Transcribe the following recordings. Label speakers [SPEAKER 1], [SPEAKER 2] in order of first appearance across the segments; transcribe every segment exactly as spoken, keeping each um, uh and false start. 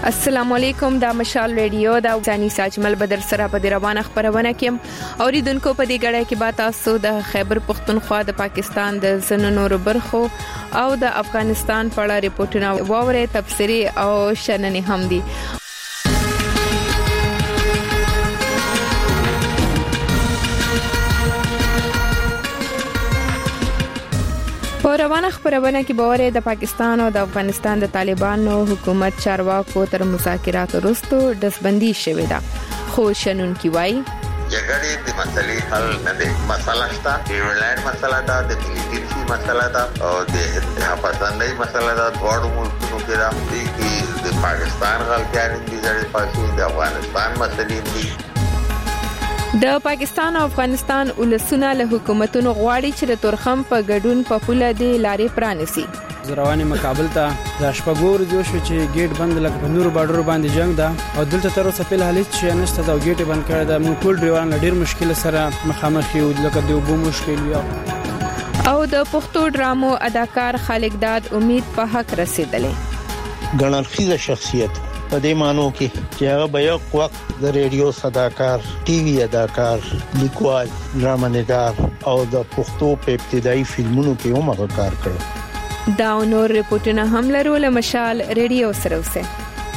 [SPEAKER 1] السلام علیکم دا مشال ریډیو دا ځاني ساجمل بدر سره په روانه خبرونه کې اوریدونکو په دې غړې کې با تاسو د خیبر پختونخوا د پاکستان د زنونو برخو او د افغانستان په اړه ریپورتونه واوري تفسیری او شننې هم دي. په روانه خبرونه کې باورې د پاکستان او د افغانستان د طالبانو حکومت چارواکو تر مذاکرات وروسته دسبندي شوې ده خو شنونکي وایي
[SPEAKER 2] جګړې د مسلې حل نه دی. مسله شته د ویلایت مسله ده، د ملیټری مسله ده او د اتحادپسندۍ مسله ده. دواړو ملکونو کې راځي د پاکستان غلطیان دي چې پاتې د افغانستان مسلې دي.
[SPEAKER 1] د پاکستان او افغانستان ولسونه له حکومتونو غواړي چې د تورخم په ګډون په پوله دی لارې پرانیسي.
[SPEAKER 3] زرواني مقابل ته د شپږور جو شو چې گیټ بند لکه په نور بارډر باندې جنگ ده او دلته تر اوسه په حالت چې نشته دا گیټ بند کړی دا موږ ټول ډیوان ډیر مشکل سره مخامخ یو لکه د وبو مشکل یو.
[SPEAKER 1] او د پښتو ډرامو اداکار خالق داد امید په حق رسیدلې
[SPEAKER 4] ګڼل شخصیت په دې مانو کې چې هغه به یو وخت د ریډیو صداکار، ټي وي اداکار، لیکوال، ډرامانګار او د پښتو په ابتدایي فلمونو کې هم هغه کار کړی.
[SPEAKER 1] دا نور ریپورتونه هم لرو له مشال ریډیو سره اوسه.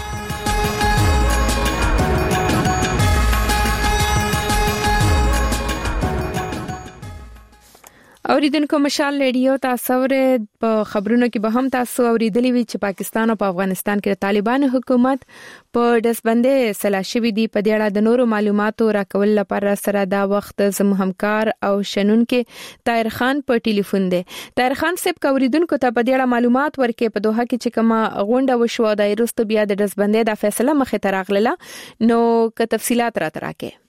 [SPEAKER 1] اوریدونکو مشال ریډیو تاسو ورې په خبرونو کې به هم تاسو اوریدلی وی چې پاکستان او په افغانستان کې د طالبانو حکومت په دسبندې سلاشوي دي. په دې اړه د نورو معلوماتو راکول لپاره سره دا وخت زموږ همکار او شنونکو طاهر خان په ټلیفون دی. طاهر خان صاحب اوریدونکو ته په دې اړه معلومات ورکړي په دوحه کې چې کومه غونډه وشو د ایروست بیا د دسبندې د فیصله مخې ته راغله نو که تفصيلات را تراکې.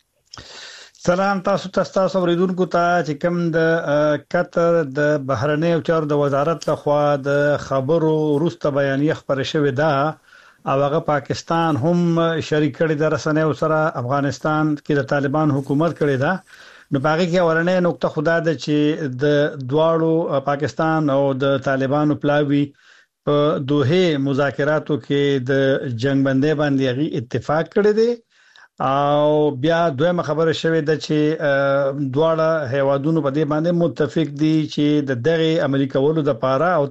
[SPEAKER 5] سلام تاسو تاسو اوریدونکو ته چې کوم د قطر د بهرنی چارو د وزارت لخوا د خبرو وروسته بیانیه خبره شوې ده او هغه پاکستان هم شریک کړي د رسنیو سره افغانستان کې د طالبان حکومت کړي ده. نو باقي کې ورنه نقطه خدا ده چې د دواړو پاکستان او د طالبانو پلاوی په دوه مذاکراتو کې د جنگ بندي باندې غي اتفاق کړي دي او بیا دویمه خبره شوې ده چې دواړه هیوادونو په دې باندې متفق دي چې د دغه عملی کولو د پاره او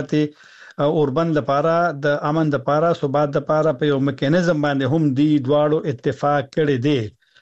[SPEAKER 5] تلپاتې اوربند لپاره د امن د پاره ثبات د پاره په یو میکانیزم باندې هم دي دواړو اتفاق کړي دي.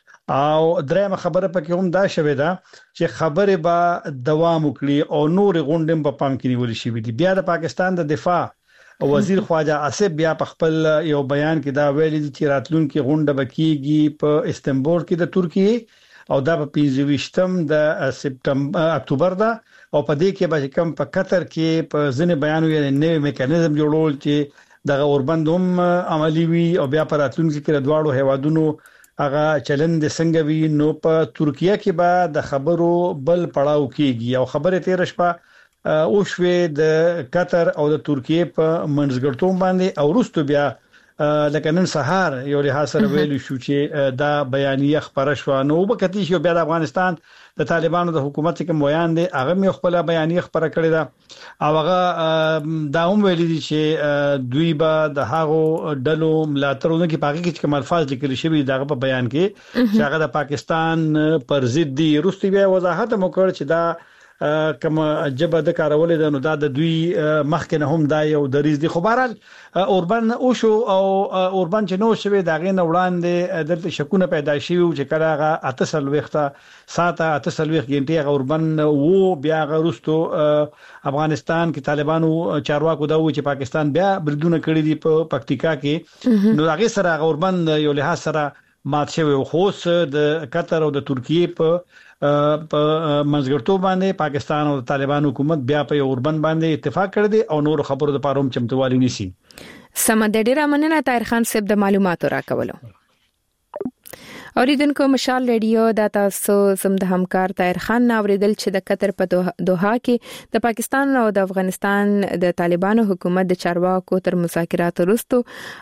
[SPEAKER 5] او درېمه خبره پکې هم دا شوې ده چې خبره به دوام وکړي او نور غونډې په پام کې نیول شي. بیا د پاکستان د دفاع وزیر خواجه آصف بیا په خپل یو بیان کې دا ویلي چې راتلونکي غونډه بکیږي په استنبول کې د ترکیه او دا په پنځه ویشتم د سپتمبر اکتوبر ده او په دې کې به کوم په قطر کې په ځنې بیان ویل نوې میکانیزم جوړول چې د اوربندوم عملی وي او بیا په راتلونکي کې د دواړو هیوادونو هغه چلند څنګه وي. نو په ترکیه کې به د خبرو بل پړاو کېږي او خبره تیر شپه او شوې د قطر او د ترکیه په منځګړتوب باندې او وروسته بیا لکه نن سهار یو له سره ویل شو چې دا بیانیه خبره شو. نو وبکتی شو بیا د افغانستان د طالبانو د حکومت کې مویان دي هغه مې خپل بیانیه خبره کړې ده او هغه دا هم ویل دي چې دوی به د هغو ډلو ملاتړونه کې پاکي کې کوم الفاظ لیکل شوی دغه په بیان کې چې هغه د پاکستان پر ضد دي. وروسته بیا وضاحت وکړ چې دا کما جبه د کارولې د نو دا د دوی مخکې نه هم دا یو دریز دي. خو بهرحال اوربن او شو او اوربن چې نو شوی دا غي نه وړاندې دلته شکونه پیدا شي چې کله هغه اتصل وخته ساته اتصل وخت ګنټي اوربن وو بیا غروستو افغانستان کې طالبانو چارواکو دا و چې پاکستان بیا بردونه کړی دي په پکتیکا کې. نو هغه سره اوربن یو له سره مات شوی خوص د قطر او د ترکیه په په منځګړتوب باندې پاکستان او طالبان حکومت بیا په اوربند باندې اتفاق کړی دی او نور خبرو د پاروم چمتوالي نشي.
[SPEAKER 1] سم د ډیره مننه طاهر خان صاحب د معلوماتو راکولو. اوریدونکو مشال ریډیو د تاسو زم د همکار طاهر خان ناوریدل چې د قطر په دوحه کې د پاکستان او د افغانستان د طالبانو حکومت د چارواکو تر مذاکرات وروسته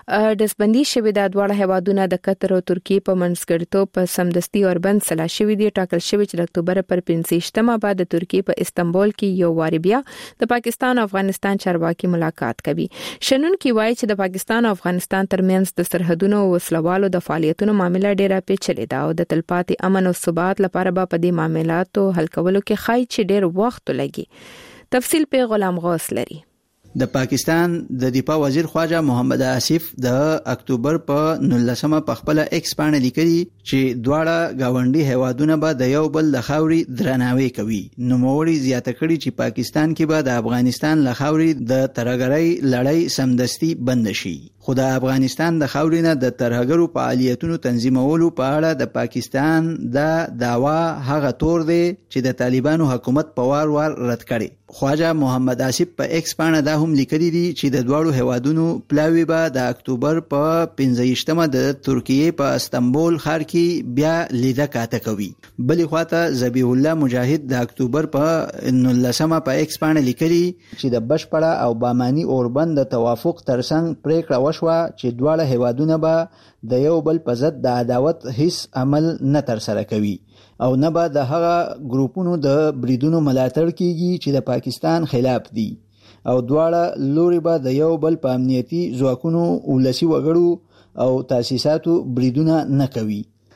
[SPEAKER 1] دسبندي شوې د دواړه هیوادونو د قطر او ترکیه په منځګړیتوب په سمدستي اوربند سلا شوې دي ټاکل شوې چې د اکتوبر پر پنځه بعد د ترکیه په استنبول کې یو واری بیا د پاکستان او افغانستان چارواکي ملاقات کوي. شنن کې وایي چې د پاکستان او افغانستان ترمنځ د سرحدونو او وسلوالو د فعالیتونو معاملې ډېره چلی دا او د تلپاتې امن او ثبات لپاره به په دې معاملاتو حل کولو کې خای چې ډېر وخت لګي. تفصیل په غلام غوث لري.
[SPEAKER 6] د پاکستان د دفاع وزیر خواجه محمد آصف د اکتوبر په نولسمه په خپل ایکس باندې لیکلي چې دواړه گاونډي هیوادونه به د یو بل د خاوري درناوی کوي. نو موري زیاته کړي چې پاکستان کې به د افغانستان له خاوري د ترهګرۍ لړۍ سمدستي بند شي. خو د افغانستان د خاوري نه د ترهګرو فعالیتونو تنظیمولو په اړه د پاکستان د داوا هغه تور دی چې د طالبانو حکومت په وار وار رد کړي. خواجه محمد آصف په ایکس باندې دا هم لیکلي دي چې د دواړو هیوادونو پلاوی به د اکتوبر په پنځه د ترکیه په استنبول ښار کې بیا لیده کاته کوي. بلې خواته ذبیح الله مجاهد د اکتوبر په نولسمه په ایکس باندې لیکلي چې د بشپړه او بامانی اوربند د توافق ترڅنګ پریکړه وشوه چې دواړه هیوادونه به د یو بل په ضد د عداوت هیڅ عمل نه تر سره کوي او نه به د هغه ګروپونو د بریدونو ملاتړ کیږي چې د پاکستان خلاف دي او دواړه لوري به د یو بل په امنیتي ځواکونو ولسی وګړو او تاسیساتو بریدونه نه کوي.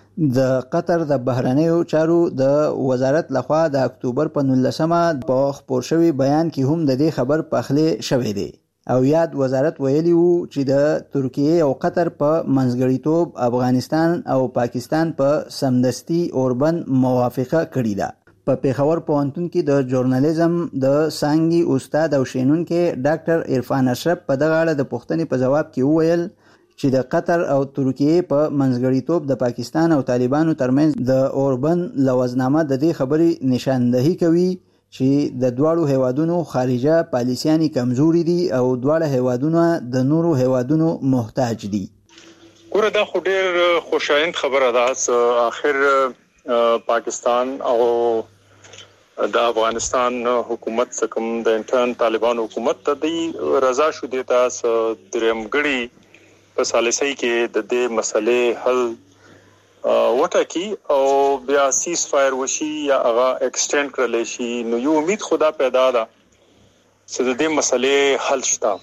[SPEAKER 6] د قطر د بهرنیو چارو د وزارت لخوا د اکتوبر په نولسمه په خپور شوی بیان کې هم د دې خبر پخله شوې دی او یاد وزارت ویلی وو چې د ترکیه او قطر په منځګړیتوب افغانستان او پاکستان په سمدستي اوربند موافقه کړې ده. په پیښور پوهنتون کې د ژورنالیزم د څانګې استاد او شینونکو ډاکټر عرفان اشرف په دغه اړه د پوښتنې په جواب کې وویل چې د قطر او ترکیه په منځګړیتوب د پاکستان او طالبانو ترمنځ د اوربند لوزنامه د دې خبرې نشاندهي کوي چې د دواړو هیوادونو خارجه پالیسیانی کمزوري دي او دواړه هیوادونه د نورو هیوادونو محتاج دي.
[SPEAKER 7] ګوره دا خو ډېر خوشایند خبره ده. آخر پاکستان او د افغانستان حکومت څخه د انټرن طالبان حکومت ته دی رضا شو دی تاسو درمګړي په سالسي کې د دې مسلې حل وټاکی او بیا سیز فایر وشي یا هغه ایکسټند کړل شي. نو یو امید خدا پیدا ده چې د دې مسلې حل شته.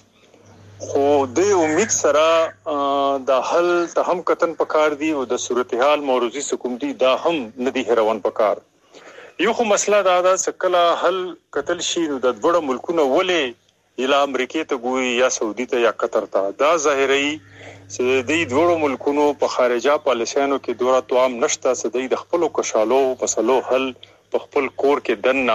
[SPEAKER 7] خو د امید سره د حل ته هم کتن پکار دی او د صورتحال موروزی سکوم دی دا هم ندی هروان پکار. یو خو مسله دا ده چې کله حل قتل شي نو د وړو ملکونو ولې اله امریکای ته ګوي یا سعودي ته یا قطر ته دا ظاهري چې د دې وړو ملکونو په خارجه پالیسیانو کې دوره توام نشته چې د خپل کشالو مسلو حل په خپل کور کې دنه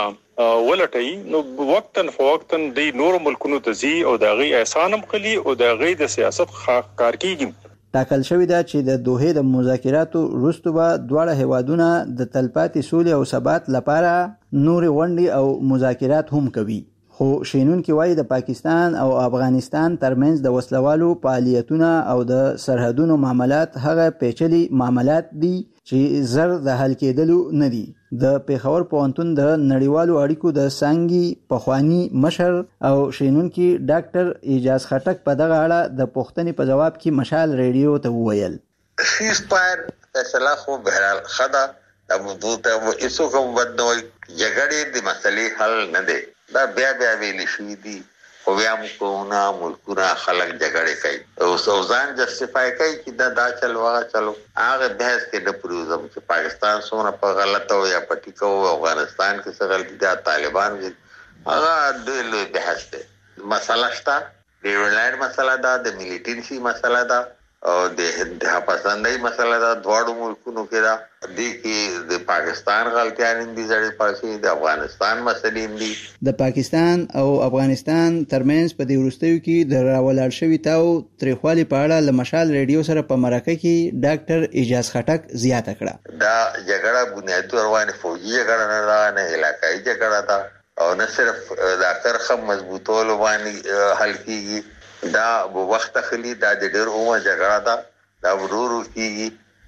[SPEAKER 7] ولټي. نو وقتن فوقتن د نور ملکونو ته زی او د غي احسانم خلی او د غي د سیاست کار کیږي.
[SPEAKER 6] ټاکل شوې ده چې د دوحې د مذاکراتو وروسته به دواړه هیوادونه د تلپاتې سولې او ثبات لپاره نورې غونډې او مذاکرات هم کوي. خو شینون کې وایي د پاکستان او افغانستان ترمنځ د وسلوالو فعالیتونه او د سرحدونو معاملات هغه پیچلي معاملات دي چې زر د حل کېدلو نه دي. د پیښور پوهنتون د نړیوالو اړیکو د څانګې پخوانی مشر او شینون کې ډاکټر اعجاز خټک په دغه اړه د پوښتنې په جواب کې مشال ریډیو ته وویل
[SPEAKER 2] سیز فایر فیصله خو بهرحال خدا د موضوع ته ایسو کوم بدنوي جګړې د مسلې حل نه دی. دا بیا بیا ویل شي دي خو بیا موږ ملکونه خلک جګړې کوي او سوزان جسټیفای کوي چې دا دا چلو هغه چلو هغه بحث کې د پروزم چې پاکستان سونه په غلطه او یا پټیکو افغانستان کې څه غلطي دا طالبان هغه د لوی بحث دی. مسله شته د ویلایت مسله ده د ملیټنسي مسله ده او د انتها پسندۍ مسله ده. دواړو ملکونو کې دا دي کې د پاکستان غلطیان دي ځړې پاسي د افغانستان مسلې دي.
[SPEAKER 6] د پاکستان او افغانستان ترمنځ په دې وروستیو کې د راولاړ شوی تاو تریخوالي په اړه له مشال ریډیو سره په مرکه کې ډاکټر اعجاز خټک زیاته کړه.
[SPEAKER 2] دا جګړه بنیادی تور باندې فوجي جګړه نه ده نه علاقایي جګړه ده او نه صرف د کرخه مضبوطولو باندې حل کیږي. دا وخت خلی دا د ډېر اومه جګړه ده دا ورورو کیږي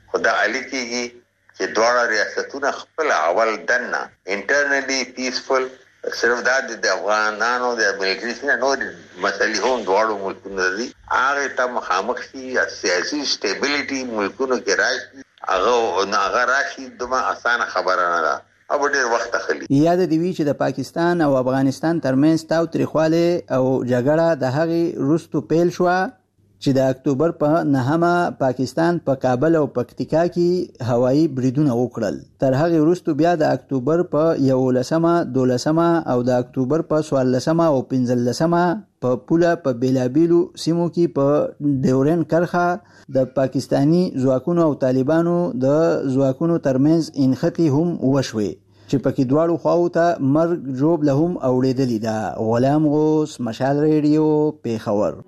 [SPEAKER 2] خدا علي کېږي چې دواړه ریاستونه خپل اول دنه انټرنلی پیسفل صرف دا د افغانانو د ملګری سره نو مسلې هم دواړو ملکونو دي هغه ته مخامخ شي سیاسي سټیبিলিټي ملکونو کې راشي هغه هغه راشي دمه اسانه خبره نه ده او ډېر وخت اخلي.
[SPEAKER 6] یاد دی وی چې د پاکستان او افغانستان ترمنځ تاو تریخواله او جګړه د هغې وروسته پیل شو چې د اکتوبر په نهمه پاکستان په پا کابل او پکتیکا کې هوایي بریدونه وکړل. تر هغې وروسته بیا د اکتوبر په یولسمه دولسمه او د اکتوبر په څوارلسمه او پنځلسمه په پوله په بیلابیلو سیمو کې په ډیورن کرخه د پاکستانی ځواکونو او طالبانو د ځواکونو ترمنځ انختی هم وشوي چې پکې دواړو خواو ته مرګ جوړ له هم اوړېدلی ده. غلام غوث، مشال ریډیو، پیښور.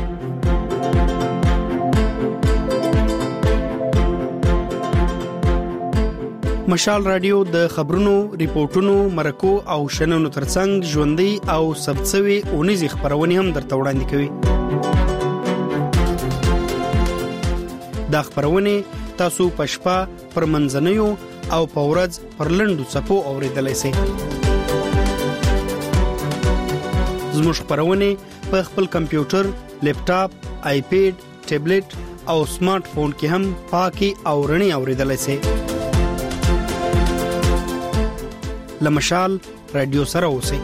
[SPEAKER 8] مشال رادیو د خبرونو، ریپورتونو، مرکو او شننو ترڅنګ ژوندۍ او ثبتسوي اونیزي خبرونه هم درته وړاندې کوي. دا خبرونه تاسو په شپه پر منځنیو او په ورځ پر لنډو څپو اوریدلای شئ. زموږ خبرونه په خپل کمپیوټر، لیپټاپ، آیپیډ، ټابلیټ او سمارټ فون کې هم پاکي او رڼي اوریدلای شئ. لمشال رادیو سره اوسئ.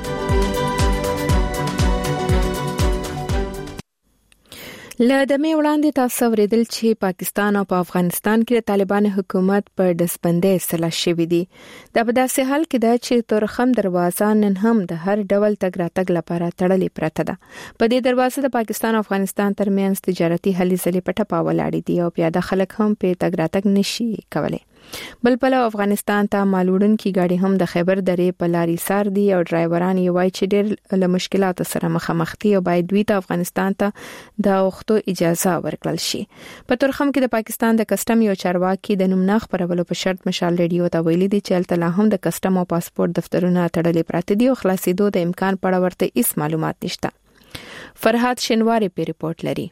[SPEAKER 1] لدمه وړاندې تاسو ورېدل چې پاکستان او په افغانستان کې د طالبان حکومت پر دسبندۍ اصلاح شوې دي. دا په داسې حال کې ده چې تورخم دروازه نن هم د هر ډول تګ راتګ لپاره تړلې پرته ده. په دې دروازه د پاکستان او افغانستان ترمنځ تجارتي هلې ځلې په ټپه ولاړې دي او پیاده خلک هم په تګ راتګ نشي کولای. بل په افغانستان ته مالوړن کی گاډي هم د خیبر درې په لاري سار دي او ډرایوران یې وایي چې ډېر له مشکلاتو سره مخامخ دي او باید دوی ته افغانستان ته د وختو اجازه ورکړل شي. په تورخم کې د پاکستان د کسټم یو چارواکي د نوم نه خبرولو په شرط مشال ریډیو ته ویلي دي چې الته هم د کسټم او پاسپورت دفترونه تړلې پراته دي او خلاصېدو د امکان په اړه ورته هیڅ معلومات نشته. فرحات شنواری په ریپورت لري.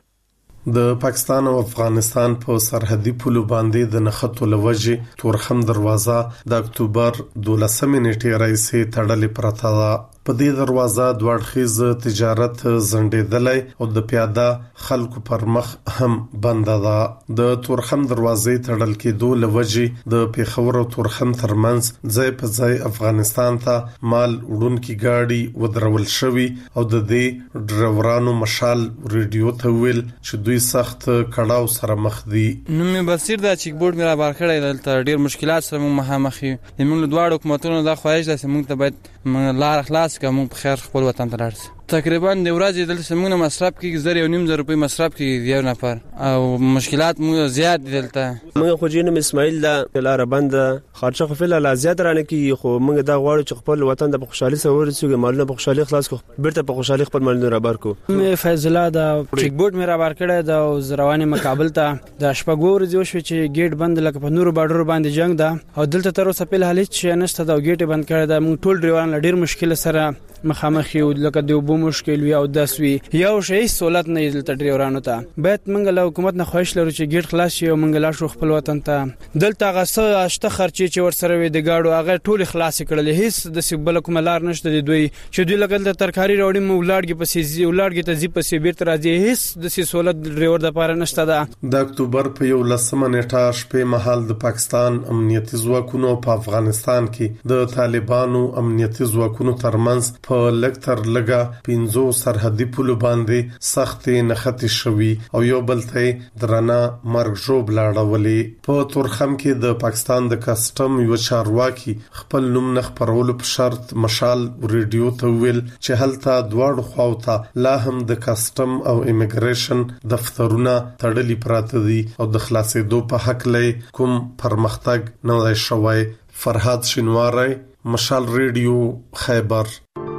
[SPEAKER 9] د پاکستان او افغانستان په سرحدي پولو باندې د نښتو لوجې تورخم دروازه د اکتوبر دولسمې نیټې راځي تړلې پراته ده. په دې دروازه دوه اړخیز تجارت زندېدلای او د پیاده خلکو پر مخ هم بند ده. د تورخم دروازې تړل کېدو لوجې د پیښور او تورخم ترمنځ ځای په ځای افغانستان ته مال وړونکي گاډي ودرول شوی او د دې ډرایورانو مشال ریډیو ته ویل چې دوی سخت کړهو سره مخ دي.
[SPEAKER 3] نو مې بصیر دا چیک بورډ مې را بار کړی دلته ډیر مشکلات سره موږ مخامخ یو. موږ دواړو حکومتونو دا خواهش ده چې موږ ته باید لار خلاص کړو موږ په خیر خپل وطن ته لاړ شو. تقریبا د ورځې دلته موږ مصرف کې زر یو نیم زر روپۍ مصرف کې یو نفر او مشکلات موږ زیات دي دلته.
[SPEAKER 10] موږ خو جنم اسماعیل دا لار بند خرچه خو فل لا زیات رانه کې خو موږ دا غواړو چې خپل وطن د خوشحالي سره ورسېږو مالونه په خوشحالي خلاص کو بیرته په خوشحالي خپل مالونه را بار کو.
[SPEAKER 3] مې فیض الله دا چیک بورډ مې را بار کړی دا زروانه مقابل ته د شپږور جو شو چې گیټ بند لکه په نور بارډر باندې جنگ ده او دلته تر اوسه په حالت چې نشته دا گیټ بند کړی دا موږ ټول ډریوان ډیر مشکل سره مخامخ یو لکه د وبو مشکل وی او داسوي یو شی سہولت نه دلته ډریورانو ته باید موږ له حکومت نه خواهش لرو چې گیټ خلاص شي او موږ لا شو خپل وطن ته دلته غسه اشته خرچي چې ور سره وي د گاډو هغه ټول خلاص کړل هیڅ د سیبل کوم لار نشته د دوی چې دوی لګل د ترکاری راوړي مو ولاړګي پسې زی ولاړګي ته زی پسې بیرته راځي هیڅ د سہولت ډریور د پاره نشته ده.
[SPEAKER 9] د اکتوبر په یو لسمه نیټه شپې مهال د پاکستان امنیتي ځواکونو په افغانستان کې د طالبانو امنیتي ځواکونو ترمنځ په لکتر لګه پینځو سرحدي پولو باندې سختې نښتې شوي او یو بل ته درنه مرګ ژوب لاړولې. په تورخم کې د پاکستان د کسټم یو چارواکي خپل نوم نه خپرولو په شرط مشال ریډیو ته ویل چې هلته دواړو خواو ته لا هم د کسټم او امیګریشن دفترونه تړلي پراته دي او د خلاصېدو په حق لې کوم پرمختګ نه دی شوی. فرحات شنواری، مشال ریډیو، خیبر.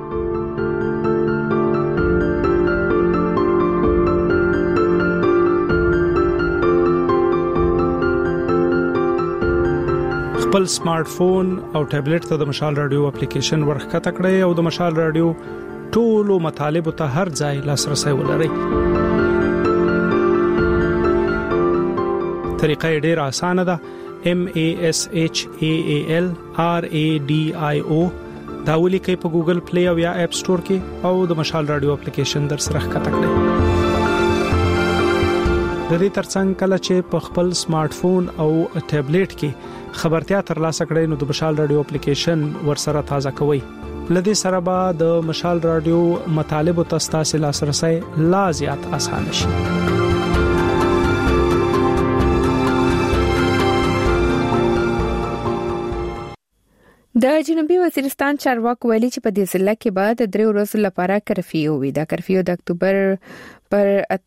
[SPEAKER 11] خپل سمارټ فون او ټابلیټ ته د مشال رادیو اپلیکیشن ورخکته کړئ او د مشال رادیو ټولو مطالبه ته هر ځای لاسرسي ولرئ. طریقه ډیره اسانه ده. M A S H A A L R A D I O دا ولیکئ په ګوګل پلی او یا اپ سٹور کې او د مشال رادیو اپلیکیشن در سره ښکته کړئ. د دې ترڅنګ کله چې په خپل سمارټ فون او ټابلیټ کې خبرتیا ترلاسه کړئ نو د مشال رادیو اپلیکیشن ورسره تازه کوئ. لدې سره به د مشال رادیو مطالب او تاسو لاسرسي لا زیات اسانه شي.
[SPEAKER 1] د جنوبي وزیرستان چارواکو ویلي چې په دې ضلع کې به د درې ورځې لپاره کرفیو وي. دا کرفیو د اکتوبر پر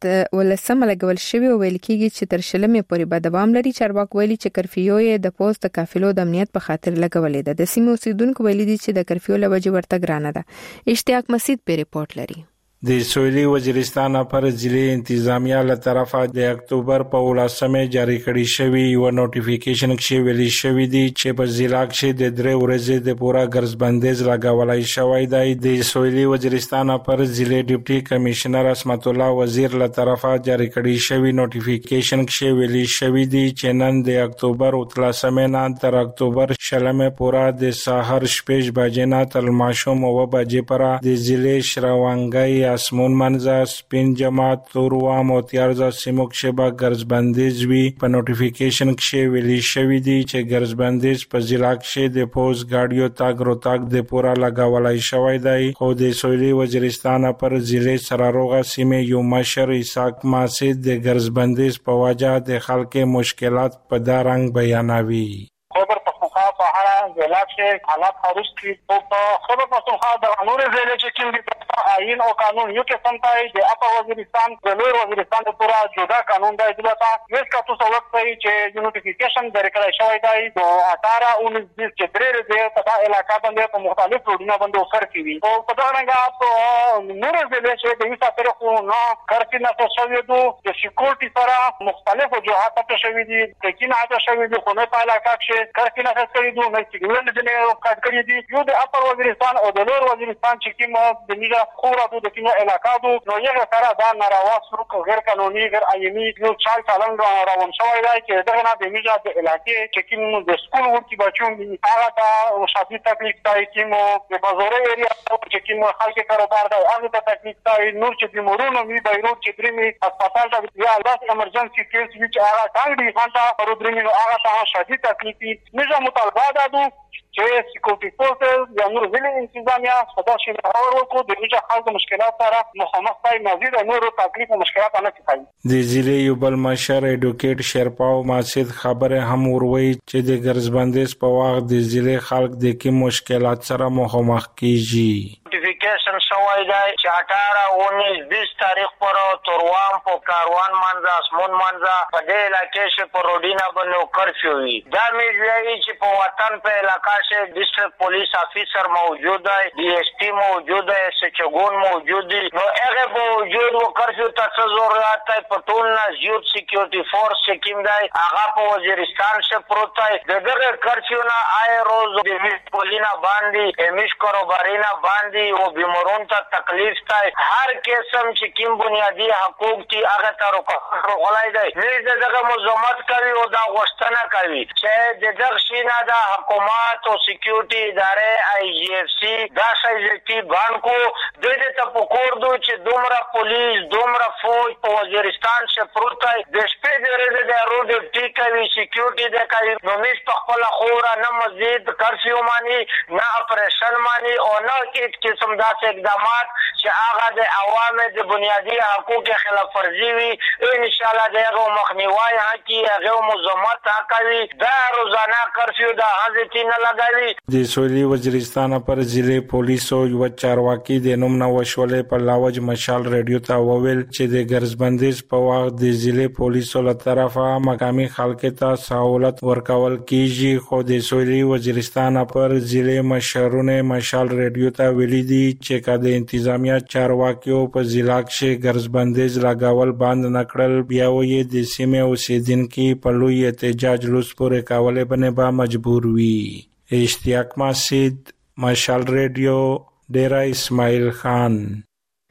[SPEAKER 1] ولسمه لګول شوی او ویل کېږي چې تر شلمې پورې به دوام لري. چارواکو ویلي چې کرفیو یې د پوسټ قافلو د امنیت په خاطر لګولې ده. د سیمې اوسیدونکو ویلي دي چې د کرفیو له وجې ورته ګرانه ده. اشتیاق مسعود په ریپورت لري.
[SPEAKER 12] د سویلي وزیرستان پر ضلع انتظامیه له طرفه د اکتوبر په ولسمه جاری کړی شوی یو نوټیفیکیشن کې ویلي شوی دی چې په ضلع کې د درې ورځې د پورا ګرځبندیز لګولای شوی دی. د سویلي وزیرستان پر ضلع ډیپټي کمشنر اسمت الله وزیر له طرفه جاری کړی شوی نوټیفیکیشن کې ویلي شوی دی چې نن د اکتوبر ولسمه نه تر اکتوبر شلمه پورا د سحر شپږ بجې نه تر ماښام او بجې پورا د ضلع شراوانګي اسمون منځه سپین جماعت توروام او تیارزه سیمو کې به ګرځبندیز وي. په نوټیفیکیشن کې ویلي شوی دی چې ګرځبندیز په ضلع کې د پوز گاډیو تاګ رو تاګ د پورا لګولای شوی دی. خو د سویلي وزیرستان پر ضلع سراروغه سیمه یو مشر اسحاق ماسید د ګرځبندیز په وجه د خلکو مشکلات په دا رنګ بیانوي.
[SPEAKER 13] خبر پختونخوا په هغه ضلع کې حالات خارج دي او په خبر پختونخوا د نور ضلع کې کوم دي آئین او قانون یو کې سمتای د اپا وزیرستان د لوی وزیرستان د پورا جدا قانون دی. دلته یو کا تاسو وخت دی چې نوټیفیکیشن درکړای شوی دی نو اٹھارہ انیس بیس چې درې دی په علاقہ باندې په مختلف روډونو باندې اوفر کیږي او په دا رنګه په نور ضلع کې د یو سره خو نه کارتي نه تاسو یو د سکیورټي سره مختلف وجوهات ته شوی دي تکینه ته شوی دي خو نه په علاقہ کې کارتي نه کړی دوه نه چې ګورنه د نه کار کړی دي یو د اپا وزیرستان او د لوی وزیرستان چې کوم د میجا خورا د کینه علاقہ دو نو یې سره دا ناروا سلوک غیر قانوني غیر آئینی یو چال چلن روان شوی دی چې دغه نه د میجا د علاقې چې کوم د سکول ورکی بچون دي هغه ته شادي تکلیف دی کوم د بازار ایریا چې کوم خلک کاروبار دی هغه ته تکلیف دی نور چې د مورونو می بیرو چې درمي هسپتال ته یا د ایمرجنسي کیس چې هغه څنګه دی فانټا پرو درمي هغه ته شادي تکلیف میجا مطالبه ده چې سکیورټي فورسز یا نور ځینې انتظامیه صدا شي خبر ورکړو د دې خلکو مشکلات سره مخامخ پای مزید نور تکلیف او مشکلات نه کوي.
[SPEAKER 12] د ضلع یو بل مشر ایډوکیټ شرپاو ماسید خبره هم وروي چې د ګرځبندیز په وخت د ضلع خلک د کوم مشکلات سره مخامخ کیږي.
[SPEAKER 14] نوټیفیکیشن شوی دی چې اٹھارہ انیس بیس تاریخ پر توروام په کاروان منځ اسمون منځ په دې علاقې کې په روډینا باندې کرفیو وي. دا مې چې په وطن په علاقہ سے ڈسٹرکٹ پولیس آفیسر موجود ہے ڈی ایس پی موجود ہے سچگون موجود ہے نو اگر موجود وہ کرفیو ته ضرورت ہے پټول نه یوت سکیورټي فورس سکیم دی هغه په وزیرستان سے پروت ہے دغه کرفیو نه آئے روز د پولینا باندې امیش کاروبارینا باندې او بیمارون ته تکلیف تای هر قسم چې کوم بنیادی حقوق تی هغه ته روغلای دی نه دغه مزاحمت کوي او دا غوښتنه کوي چې دغه شینه د حکومت سکیورټي ادارې آی جی اف سی دا شایستی بانکو د دې ته پکور دو چې دومره پولیس دومره فوج په وزیرستان کې پروت دی د شپې درې د روډ ټیکوي سکیورټي د کوي نو مش په خپل خورا نه مزید کرفیو مانی نه اپریشن مانی او نه هیڅ قسم داسې اقدامات چې هغه د عوامو د بنیادی حقوقو خلاف ورزي وي ان شاء الله دغه مخنیوي حقي هغه مزمت کوي دا روزانه کرفیو د حاضرتي نه لګوي.
[SPEAKER 12] د سویلي وزیرستان پر ضلع پولیسو یو چارواکي د نوم نو وشولې په لاوج مشال رادیو ته وویل چې د ګرځبندیز په وخت د ضلع پولیسو له طرفه مقامي خلکو ته سہولت ورکول کیږي خو د سویلي وزیرستان پر ضلع مشرونه مشال رادیو ته ویلي دي چې کله انتظامیه چارواکیو په ضلع کې ګرځبندیز لګاول بند نکړل بیا وې د سیمه اوسیدونکو په لوی احتجاج لوس پورې کولې باندې به مجبور وي. اشتیاق مسعود مشال رادیو ډیرا اسماعیل خان.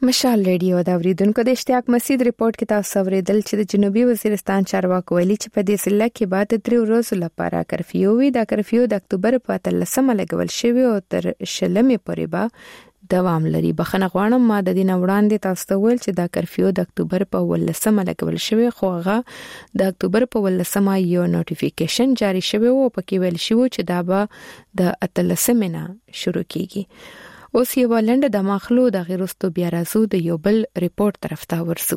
[SPEAKER 1] مشال ریډیو دا وریدونکو د اشتیاق مسجد ریپورت کې تاسو اوریدل چې د جنوبي وزیرستان چارواکو ویلي چې په دې سیمه کې بعد درې ورځې لپاره کرفیو وي. دا کرفیو د اکتوبر په اتلسمه لګول شوی او تر شلمې پورې به دوام لري. بخښنه غواړم ما د دې نه وړاندې تاسو ته ویل چې دا کرفیو د اکتوبر په ولسمه لګول شوی، خو هغه د اکتوبر په ولسمه یو نوټیفیکیشن جاری شوی او پکې ویل شوی چې دا به د اتلسمه نه شروع کیږي. اوس یو ولنډه د ماخلو د غیرستو بیا راځو د یو بل ریپورت طرف ته ورسو.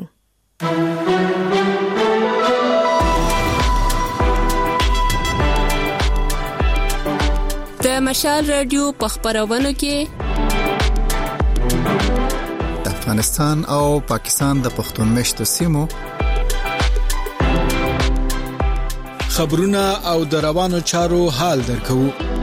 [SPEAKER 15] د مشال رادیو په خبرونو کې
[SPEAKER 16] د افغانستان او پاکستان د پښتون مشتو سیمو
[SPEAKER 17] خبرونه او د روانو چارو حال درکو.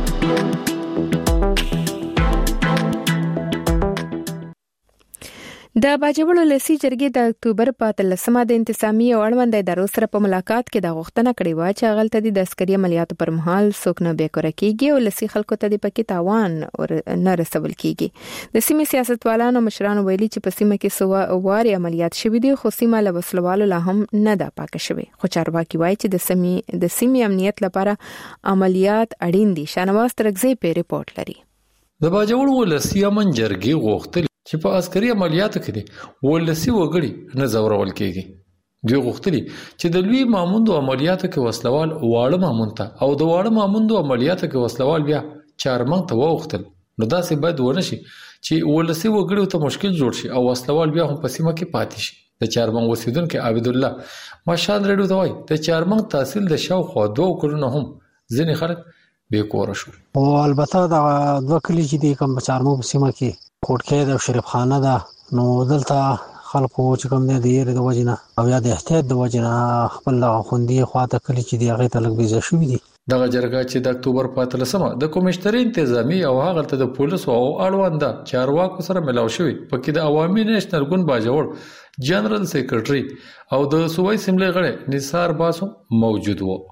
[SPEAKER 1] د باجوړو لسی جرګې د اکتوبر په اتلسمه د انتظامی او اړوند ادارو سره په ملاقات کې د غوښتنه کړې و چې غلطه د عسکري عملیاتو پر مهال څوک نه بیکاره کیږي او لسی خلکو ته د پکې تاوان نه رسول کیږي. د سیمې سیاستوالانو مشرانو ویلي چې په سیمه کې سوا واري عملیات شوې دي، خو سیمه له وسلوالو لا هم نه ده پاکه شوې. خو چارواکي وایي چې د سیمې د سیمې امنیت لپاره عملیات اړین دي. شانواز ترغزي په ریپورت لري.
[SPEAKER 18] د باجوړو لسی امن جرګې غوښتل چې په عسکري عملیاتو کې دي ولسی وګړي نه زورول کېږي. دوی غوښتلي چې د لوی ماموندو عملیاتو کې وسلوال واړه مامون ته او د واړه ماموندو عملیاتو کې وسلوال بیا چارمنګ ته وغوښتل. نو داسې باید ونه شي چې ولسی وګړي ته مشکل جوړ شي او وسلوال بیا هم په سیمه کې پاتې شي. د چارمنګ اوسیدونکو عبد الله مشال ریډیو ته وایي د چارمنګ تحصیل د شاوخوا دوه کلونو هم ځینې خلک بې کوره شو.
[SPEAKER 19] او البته دا دوه کلی چې د کوم چارمنګ سیمه کې کوټکې د شریف خانه ده، نو دلته خلکو چې کوم دی د یری د وجنه او یا د احتیاط د وجنه خپل خوندي خواته کلی چې دی هغه ته لګ بيزه شوې دي.
[SPEAKER 18] دغه جرګه چې د اکتوبر په اتلسمه د کمشنري انتظامی او هغه ته د پولیسو او اړوند چارواکو سره ملاو شوی، پکې د عوامي نېشنل ګوند باجوړ جنرال سیکریټري او د صوبایي سیملې غړي نثار باسو موجود وو.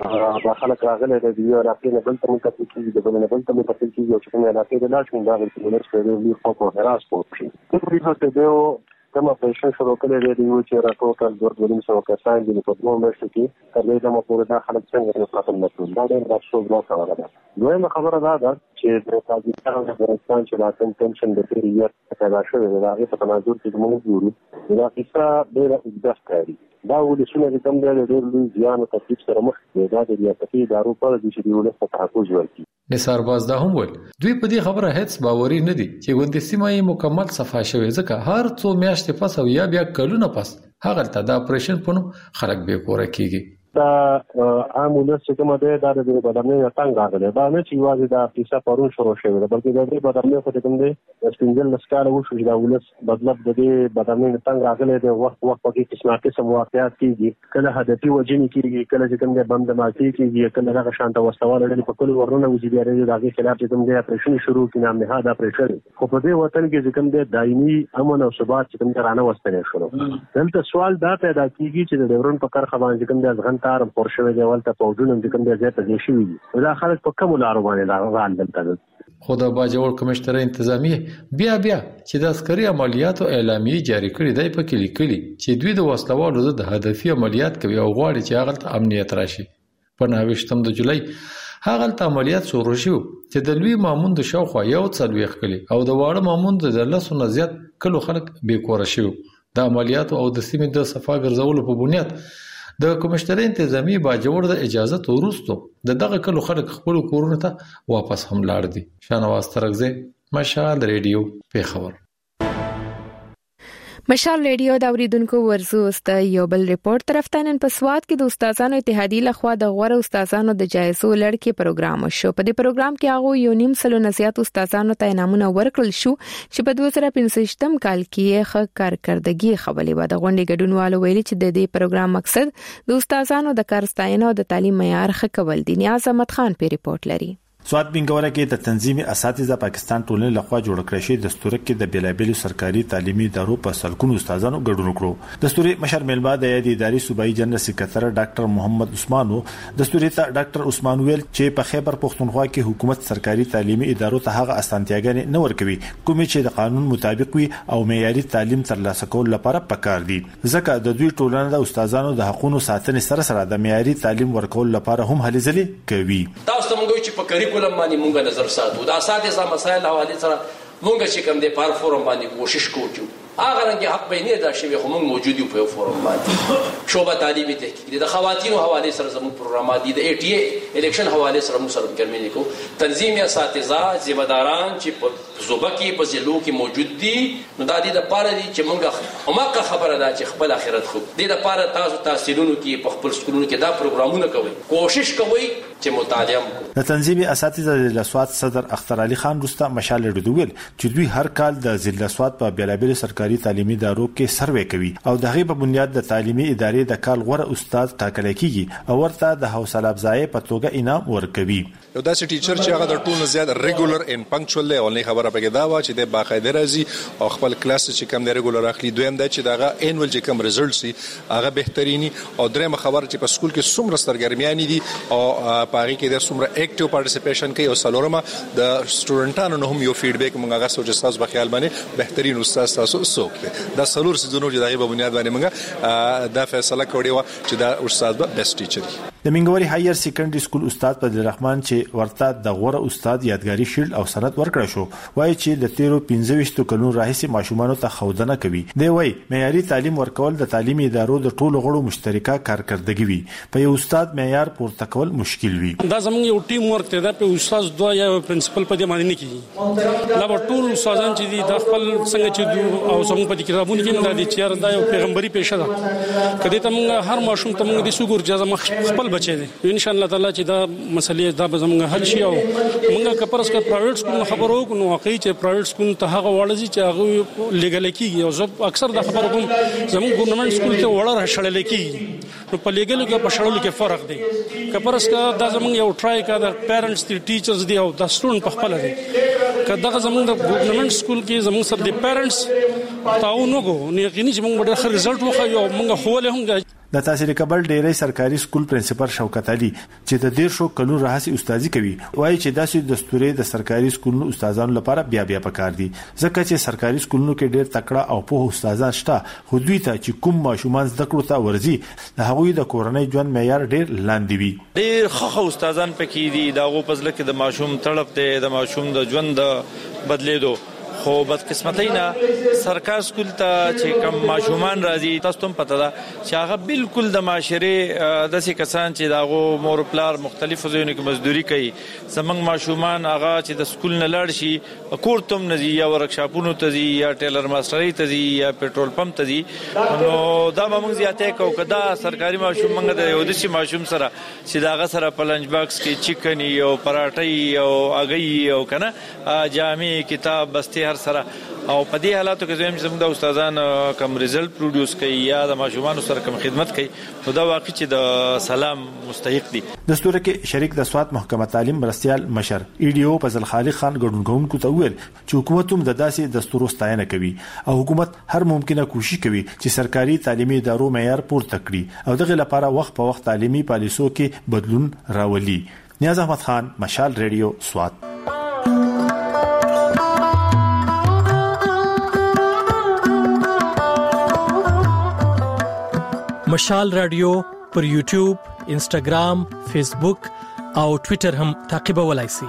[SPEAKER 20] دا خلک راغلي د یو علاقې نه بل ته متفق کیږي، د بل نه بل ته متفق کیږي او چې کومه علاقې د لاس دا د پولیس په ډول خو په هراس پوښتنه کوي. په دې څه ته یو کوم اپریشن شروع کړی دی چې راټول دوه ډول څه کسان دي په دوه میاشتو کې تر دې دمو پورې دا خلک څنګه په خپل مسؤل دا ډېر راښو بلا خبره ده. دویمه خبره دا ده چې د پاکستان او افغانستان چې راتن ټنشن د پیریډ پیدا شوی دی، هغه په تناظر کې موږ ګورو دا کیسه ډېره اوږده ښکاري. دا ولسونه چې کوم دی ډېر لوی زیان او تکلیف سره مخ دي. دا د ریاستي ادارو په اړه چې د ولس په تحفظ ورکړي.
[SPEAKER 18] نثار باز دا هم ویل دوی په دې خبره هیڅ باوري نه دي چې ګوندې سیمه یې مکمل صفا شوې، ځکه هر څو میاشتې پس او یا بیا کلونه پس هغه ته د اپریشن په نوم خلک به کور کېږي.
[SPEAKER 20] دا عام ولس چې کومه ده دا د بدرنۍ څنګه راغلی دا نه چې واځي دا پیسه پرون شروع شوی ده، بلکې د دې بدرنۍ په کوم دی سپینځل لسکاله وشو چې دا ولس بدلب د دې بدرنۍ څنګه راغلی دی. وخت وخت په کې قسمه قسم واقعیات کیږي، کله هدفي وجنې کیږي، کله چې کوم دی بم د ماتي کیږي، کله هغه شانته وسوال لري په کله ورونه وځي بیا د هغه خلاف چې کوم دی اپریشن شروع کړي نام نه دا اپریشن. خو په دې وطن کې چې کوم دی دایمي امن او ثبات چې کوم دی رانه وستنه شروع. دلته سوال دا پیدا کیږي چې د ډیورن په کار خوان چې کوم دی ځغن تار پورشوي دی ولته په وجود د کوم دی ځای ته شي وي دا خلک په کوم لارو باندې راغلل. دلته
[SPEAKER 18] خو د باجوړ کمشنري انتظامی بیا بیا چې د عسکري عملیاتو اعلامیه جاری کړې دی په کې لیکلي چې دوی د وسلوالو د هدفي عملیات کوي او غواړي چې هغه امنیت راشي. په نهه د جولای هغه عملیات شروع شو چې د لوی ماموند شاوخوا یو څلويخ کلی او د واړه ماموند د لسو نه زیات کلو خلک بې کوره شو. د عملیاتو او د سیمې د صفا ګرځولو په بنیاد د کمشنري انتظامی باجوړ د اجازه وروسته د دغه کلو خلک خپل کورونه ته واپس هم لاړ دي. شانواز ترغزي مشال ریډیو په خبر.
[SPEAKER 1] مشال ریډیو دا اوریدونکو ورزو است یو بل ریپورت طرفتان په سواد کې د استادانو اتحادیه لخوا د غوړ استادانو د جایزو لړکې پروګرام شو. په دې پروګرام کې هغه یو نیم سلو نزيات استادانو ته انعامونه ورکړل شو چې په دوه زره پنځه کال کې ښه کارکړدګي خولي و. د غونډې ګډونوالو ویلي چې د دې پروګرام مقصد د استادانو د کار ستاینه او د تعلیم معیار ښه کول دي. نیاز احمد خان په ریپورت لري.
[SPEAKER 21] سواد بنګوره کې د تنظیمي اساتذه پاکستان ټولنې لخوا جوړ کړی شوی دستور کې د بیلابل سرکاري تعلیمي ادارو په سلګونو استادانو ګډون وکړو. دستوري مشر ملما د یادې ادارې صوبایي جنرال سکرټر ډاکټر محمد عثمانو دستوري ته ډاکټر عثمان ویل چې په خیبر پختونخوا کې حکومت سرکاري تعلیمي ادارو ته هغه اسانتیاګانې نه ورکوي کومې چې د قانون مطابق وي او معیاري تعلیم ترلاسه کول لپاره پکار دي. ځکه د دوی ټولنه د استادانو د حقوقو ساتنې سره سره د معیاري تعلیم ورکول لپاره هم هلې ځلې کوي.
[SPEAKER 22] تاسو ته موږ چې په کریکولم باندې موږ نظر ساتو د اساتذه مسایل حواله سره موږ چې کوم د پار فورم باندې کوشش کوو هغه رنګ حق بینه دا شی خو موږ موجود یو په فورم باندې شوبه تعلیمي تحقیق د خواتینو حواله سره زموږ پروګرامات دي د ای ټی ای الیکشن حواله سره موږ سره ګرمې کو تنظیمي اساتذه ذمہ داران چې په صوبه کې په ضلعو کې موجود دي نو د دې لپاره دي چې موږ همغه خبره ده چې خپل اخرت خو د لپاره تاسو تحصیلونو کې په خپل سکولونو کې دا پروګرامونه کوي کوشش کوي چې مطالعه وکړي.
[SPEAKER 21] د تنظیمي اساتذه ضلع سواد صدر اختر علي خان رستا مشال ډوډویل چې دوی هر کال د ضلع سواد په بیلابل سرکاري تعلیمي ادارو کې سروې کوي او د هغې په بنیاد د تعلیمي ادارې د کال غوره استاد ټاکل کیږي او ورته د حوصله افزایی په توګه انعام ورکوي.
[SPEAKER 23] یو داسې ټیچر چې هغه د ټولو زیات ریګولر ان پنکچوال دی او نه خبره پکې دا و چې د باقاعده راځي او خپل کلاس چې کم دی ریګولر اخلي. دویم دا چې دغه انول چې کم ریزلټ سي هغه بهتريني او درېمه خبره چې په سکول کې څومره سترګرمیاني دي او پاره کې د څومره اکټیو پارټیسیپیشن کوي او سلورمه د سټوډنټانو نه هم یو فیډبیک مونږ هغه سوچ تاسو په خیال باندې بهترین استاد تاسو څوک دی. دا سلور سيزونو چې دغه په بنیاد باندې مونږ دا فیصله کړې و چې دا استاد به بیسټ ټیچر دی.
[SPEAKER 21] د منګوري هایر سیکنډري سکول استاد فضل الرحمن چې ورته د غوره استاد یادګاری شیلډ او سند ورکړ شو وایي چې د تیرو پنځه ویشت کلونو راهیسې ماشومانو ته خودنه کوي. دی وایي معیاري تعلیم ورکول د تعلیمي ادارو د ټولو غړو مشترکه کارکردګي وي. په یو استاد معیار پورته کول مشکل وي.
[SPEAKER 24] دا زموږ یو ټیم ورک دی دا په استاد دوه یا پرنسپل په دې باندې نه کیږي. دا په ټول استادان چې دي د خپل څنګه چې او څنګه په کتابونو کې نه دي چې دا یو پیغمبري پیشه ده. کله ته موږ هر ماشوم ته موږ د سګور اجازه خپل بچي دي ان شاء الله تعالی چې دا مسلې دا به زموږ حل شي او موږ کپرس کا پرایویټ سکول خبرو کو نو واقعي چې پرایویټ سکول ته هغه وړځي چې هغه لیګل کیږي او زه اکثر دا خبره کوم زموږ ګورنمنت سکول ته وړه شړل کیږي نو په لیګل کې په شړل کې فرق دی. کپرس کا دا زموږ یو ټرای کا د پیرنټس دي ټیچرز دي او د سټوډنټ په خپل دي کله زموږ د ګورنمنت سکول کې زموږ سره د پیرنټس تعاون وکړو نو یقیني چې موږ ډېر ښه رزلټ وخایو موږ خو له هم
[SPEAKER 21] د تحصیل کبل ډیری سرکاري سکول پرنسپل شوکت علي چې د ډیر شو کلو راهسي استادي کوي وایي چې داسې دستوري د سرکاري سکولونو استادانو لپاره بیا بیا پکار دي ځکه چې سرکاري سکولونو کې ډیر تکړه او په استادان شته خو دوی ته چې کوم ماشومان زده کړو ته ورزي د هغوی د کورنۍ ژوند معیار ډیر لاندې وي.
[SPEAKER 25] ډیر خو استادان پکې دي داغو پزله کې د ماشوم تړپ دی د ماشوم د ژوند بدلیدو خو بدقسمتۍ نه سرکار سکول ته چې کم ماشومان راځي تاسو هم پته ده چې هغه بالکل د معاشري داسې کسان چې داغو مور پلار مختلفو ځایونو کې مزدوري کوي زمنګ ماشومان هغه چې د سکول نه لاړ شي کور تم نه ځي یا ورکشاپونو ته ځي یا ټیلر ماسترۍ ته ځي یا پېټرول پمپ ته ځي نو دا به موږ زیاتې کوو که دا سرکاري ماشوم موږ د یو داسې ماشوم سره چې د هغه سره په لنچ باکس کې چکن او پراټۍ او هګۍ او که نه جامې کتاب بستې هر سره او په دې حالاتو کې زموږ زموږ د استادان کم ریزلټ پروډوس کوي یا د ماشومانو سره کم خدمت کوي نو دا واقعي چې د سلام مستحق دي.
[SPEAKER 21] دستور کې شریک د سواد محکمه تعلیم مرستيال مشر ای ډي او فضل خالق خان ګډون کوونکو ته ویل چې حکومت هم د داسې دستورو ستاینه کوي او حکومت هر ممکنه کوشش کوي چې سرکاري تعلیمي ادارو معیار پورته کړي او دغه لپاره وخت په وخت تعلیمي پالیسو کې بدلون راولي. نیاز احمد خان مشال ریډیو سواد.
[SPEAKER 26] مشال رادیو پر یوټیوب، انسټاګرام، فیسبوک او ټوئیټر هم تعقیبولای شئ.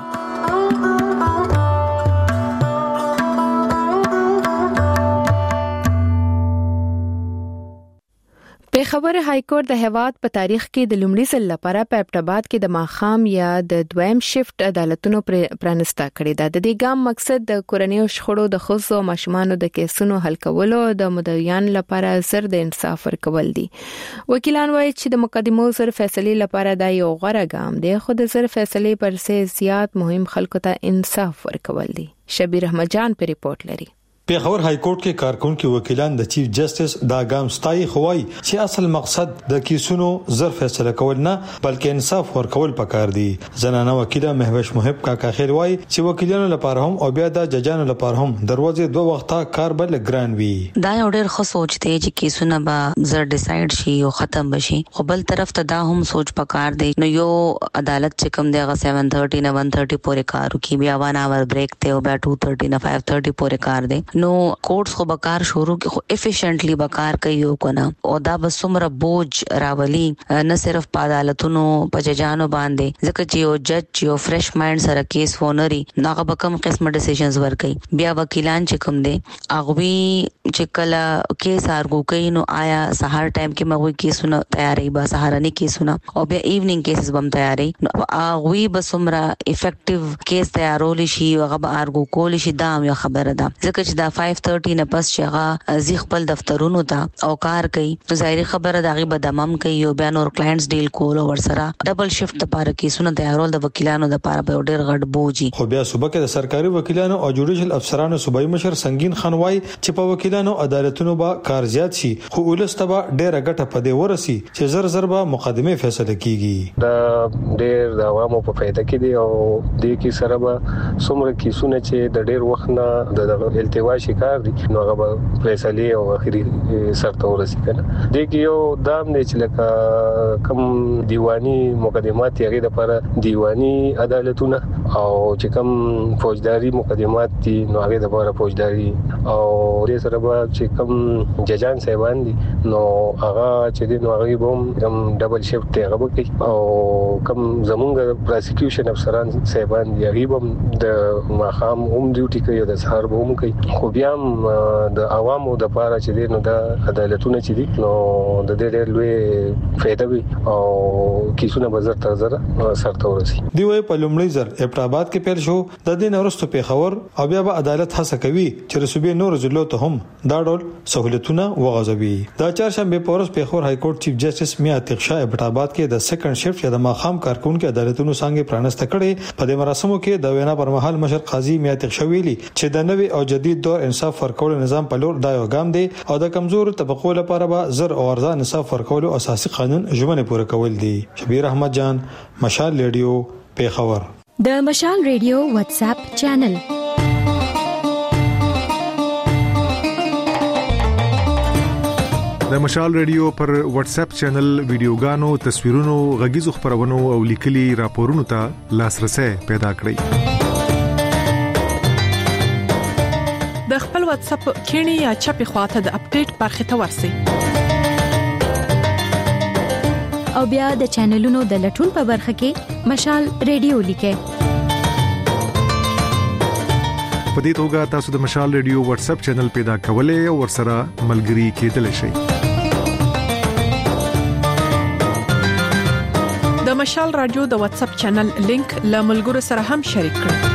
[SPEAKER 1] په خبره های کورټ د هواد په تاریخ کې د لومړي ځل لپاره په ابټاباد کې د ماخام یا د دویم شفت عدالتونو پرانستا کړی دا د دې ګام مقصد د کورنیو شخړو د خصوصو ماشومانو د کیسونو حل کولو د مدعیان لپاره زر د انصاف ورکول دي. وکیلان وایي چې د مقدمو زر فیصلې لپاره دا یو غوره ګام دی خو د زر فیصلې پر څه زیات مهم خلکو ته انصاف ورکول دي. شبیر احمد جان په ریپورت لري.
[SPEAKER 2] پیښور های کورټ کې کارکونکو وکیلان د چیف جسټس دا ګام ستای خوای چې اصل مقصد د کیسونو زر فیصله کول نه بلکې انصاف ورکول پکار دي. زنانه وکیله مهوش محب کاکا خیر وای چې وکیلانو لپاره هم او بیا د ججانو لپاره هم دروازې دوه وخته کار بل ګران وي.
[SPEAKER 4] دا یو ډېر ښه سوچ دی چې کیسونه به زر ډیسایډ شي او ختم بشي. خو بل طرف ته دا هم سوچ پکار دی نو یو عدالت چې کوم دی هغه سیون تھرٹی نه ون تھرٹی پورې کار کوي بیا ون اور بریک ته او بیا ټو تھرٹی نه فائیو تھرٹی پورې کار دی. نو کورټس خو بکار شروع کې خو افیشنټلی بکار کوي او کنه او دا به څومره بوج راولي نه صرف په عدالتونو په ججانو باندې ځکه چې یو جج یو فرش مایند سره کیس ونري هغه به کوم قسمه ډیسیژنز ورکړي. بیا وکیلان چې کوم دي هغه چې کله کیس ارګو کوي نو آیا سهار ټایم کې مغوي کیسونه تیارې به سهارني کیسونه او بیا ایوننګ کیسز بم تیارې نو هغه به څومره افیکټیو کیس تیارول شي هغه به ارګو کول شي دا یو خبره ده ځکه چې دا فائیو تھرٹی نه پس چې هغه زی خپل دفترونو ته او کار کوي نو ظاهري خبره ده هغه به دمم کوي او بیا نور کلاینټس ډیل کول او ورسره ډبل شفت لپاره کیسونه تیارول د وکیلانو لپاره به ډېر غټ بوجي.
[SPEAKER 2] خو بیا صوبه کې د سرکاري وکیلانو او جوډیشل افسرانو صوبایي مشر سنگین خان وای چې په وکیلانو عدالتونو به کار زیات شي خو ولسته به ډېر غټه پدې ورسي چې زر زر به مقدمه فیصله کیږي.
[SPEAKER 5] دا ډېر د عوامو په فائدہ کې دی او د کی سره به څومره کیسونه چې د ډېر وخت نه د التوا شکار دي نو هغه به فیصله او اخري سرته ورسي کنه. د کی یو دام دی چې لکه کم دیوانی مقدمات یې د لپاره دیوانی عدالتونه او چې کم فوجداري مقدمات دي نو هغه د لپاره فوجداري او دې سره به چې کم ججان صاحبان دي نو هغه چې دي نو هغه به هم ډبل شفت هغه کوي او کم زمونږ پروسیکیوشن افسران صاحبان دي هغه به د ماخام هم ډیوټي کوي د سهار به هم کوي. خو بیا هم د عوامو د لپاره چې دي نو د عدالتونه چې دي نو د دې ډېر لوی فائدہ وي او کیسونه به زر تر زر سرته ورسي.
[SPEAKER 2] دی وای په لومړي زر ابټاباد کې پیل شو د دې نورستو پیښور او بیا به عدالت هڅه کوي چې رسوبي نور ضلعو ته هم دا ډول سہولتونه وغځوي. دا چهارشنبه په ورځ پیښور های کورټ چیف جسټس میا عتیق شاه ابټاباد کې د سیکنډ شفت یا د ماخام کارکونکو عدالتونو څنګه پرانسته کړي. په دې مراسمو کې د وینا پر مهال مشر قاضي میا عتیق شاه ویلي چې د نوي او جدید دور انصاف ورکول نظام په لور دا یو ګام دی او د کمزور طبقو لپاره به زر او ارزان انصاف ورکول او اساسي قانون ژمنه پوره کول دي. شبیر احمد جان، مشال ریډیو، پیښور.
[SPEAKER 6] د مشال ریډیو واتس اپ چینل
[SPEAKER 7] د مشال ریډیو پر واتس اپ چینل ویډیوګانو، تصویرونو، غږیزو خبرونو او لیکلي راپورونو ته لاسرسي پیدا کړئ.
[SPEAKER 8] د خپل واتس اپ کینی یا چپی خواته د اپډیټ برخه ته ورسی
[SPEAKER 6] او بیا د چینلونو د لټون په برخه کې مشال ریډیو لیکه.
[SPEAKER 7] په دې توګه تاسو د مشال ریډیو واتس اپ چینل پیدا کولای او ورسره ملګري کېدلی شئ.
[SPEAKER 8] د مشال رادیو د واتس اپ چینل لینک له ملګرو سره هم شریک کړئ.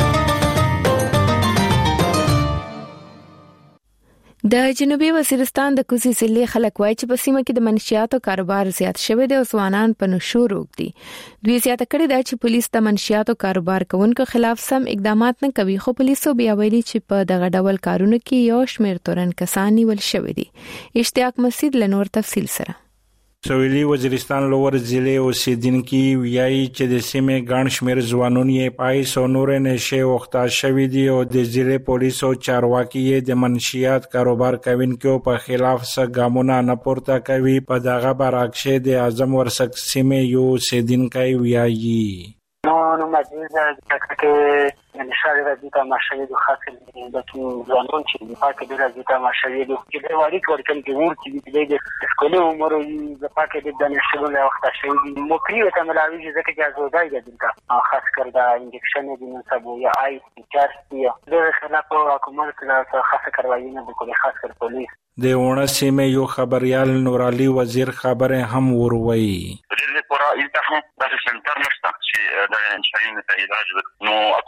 [SPEAKER 1] د جنوبي وزیرستان د کوزي ضلع خلک وایي چې په سیمه کې د منشياتو کاروبار زیات شوی دی او ځوانان په نشو روږ دي. دوی زیاته کړې ده چې پولیس د منشياتو کاروبار کوونکو خلاف سم اقدامات نه کوي خو پولیسو بیا ویلي چې په دغه ډول کارونو کې یو شمېر تورن کسان نیول شوی دي. اشتیاق مسعود له نور تفصیل سره.
[SPEAKER 12] سویلي وزیرستان لوور ضلع اوسیدونکو ویایي چې د سیمې ګڼ شمېر ځوانان یې پایس او نور نشه وخته شوی دي او د ضلع پولیس او چارواکي د منشيات کاروبار کوونکو په خلاف څه ګامونه نه پورته کوي. په دغه برعکس د اعظم ورسک سیمې یو اوسیدونکو ویایي
[SPEAKER 27] نو نو مجلس که نشاره وزیتا مشاهد خاصل لكن زانون چې د پاکه د وزیتا مشاهد چې د وړي ورکل کې ورته د سکولو عمر د پاکه د دانشګاه له وخت شوی مکری ته ملاوي ځکه چې ازودای د دلته خاص کر د انجکشن د منصبو یا آی چارتي د خلاف حکومت له خاصه کاروایي نه د خاص کر پولیس
[SPEAKER 12] د ونه سیمه یو خبريال نور علي وزیر خبره هم وروي
[SPEAKER 28] د پورا التحام د سنټر نشته چې د انشاءین ته علاج نو حکومت په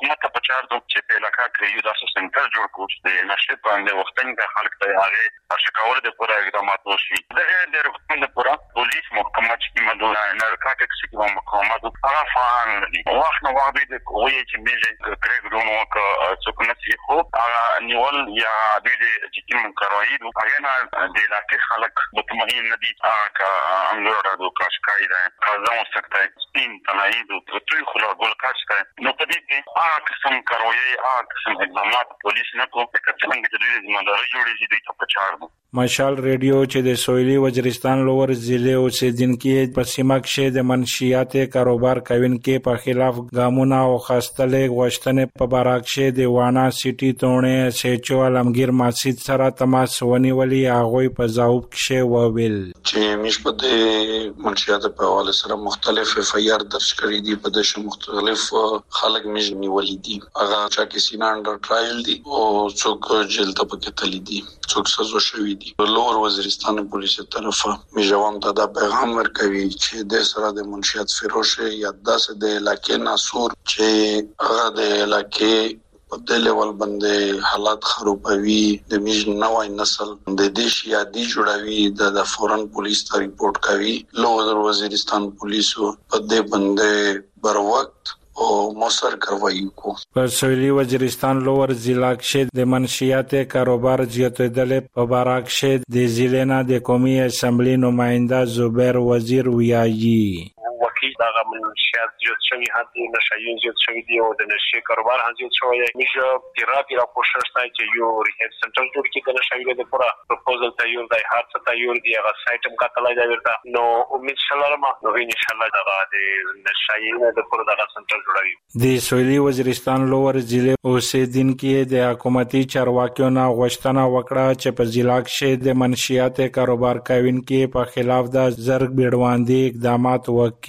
[SPEAKER 3] پچار دوه چې په علاقہ کې یو داسې سنټر جوړ کړو د نشریت باندې وختن د خلک ته هغه اشکاور د پوره اقدامات وشي دغه د حکومت د پوره پولیس محکمه چې مدونه نارکاټکس کې محکمه هغه فعال دي واخ نو واغ د کوی چې میږي کرګرونو کا څوک نه سي خو هغه نیول یا د چې کوم کاروایی د هغه نه د علاقې خلک مطمئن نه دي کا انګور د کاشکای ده ځان سکته سپین تلایي د ټول خلا ګل کاشته نو په دې کې هغه قسم کاروایی هغه قسم اقدامات پولیس نه کوي چې څنګه د دې ځمنداري جوړېږي د پچار
[SPEAKER 12] مشال ریډیو چې د سویلي وزیرستان لور ضلع اوسیدونکو په سیمه کې د منشیات کاروبار کوونکو په خلاف ګامونه او خاصتلې غوښتنې په باراکشه د وانا سټي تونه سېچو علمگیر مسجد سره تماس ونیولې هغه په ځواب کې وویل
[SPEAKER 9] چې مش په د منشیات په حواله سره مختلف اف ای آر درج کړی دي په دغه مختلف خلک مش نیولې دي هغه چې سینا انډر ټرایل دي او څوک جیل ته پکې تللی دي څوک سزا شوی لور وزیرستان پولیس طرفه می جواب ته دا پیغام ورکوي چې د سره د منشیات فروشه یا داسې د علاقې ناسور چې هغه د علاقې په د لیول باندې حالات خرابوي د میج نوای نسل د دیش یا دی جوړوي د فورن پولیس ته ریپورت کوي لور وزیرستان پولیسو په دې باندې بر وخت او موثر کاروایی کو
[SPEAKER 12] په سویلي وزیرستان لور ضلع کې د منشیات کاروبار زیاتېدل په باراکشه د ضلع نه د قومي اسمبلی نماینده زبیر وزیر ویایي
[SPEAKER 10] وکیل دغه منشیات زیات شوی هدي نشایي زیات شوی دی او د نشي کاروبار هم زیات شوی دی میشه پیراتی را کوشش کوي چې یو ریهب سنټر جوړ کړي د نشایي د پورا پروپوزل تیار دی هر څه تیار دی هغه سایټم کاتلای دی ورته نو امید شلارم نو ان شاء الله دغه د نشایي د پورا دغه سنټر
[SPEAKER 12] د سویلي وزیرستان لور ضلع اوسیدونکو د حکومتي چارواکیو نه غوښتنه وکړه چې په ضلع کې د منشیات کاروبار کوونکو په خلاف د زرګ بیړواندي اقدامات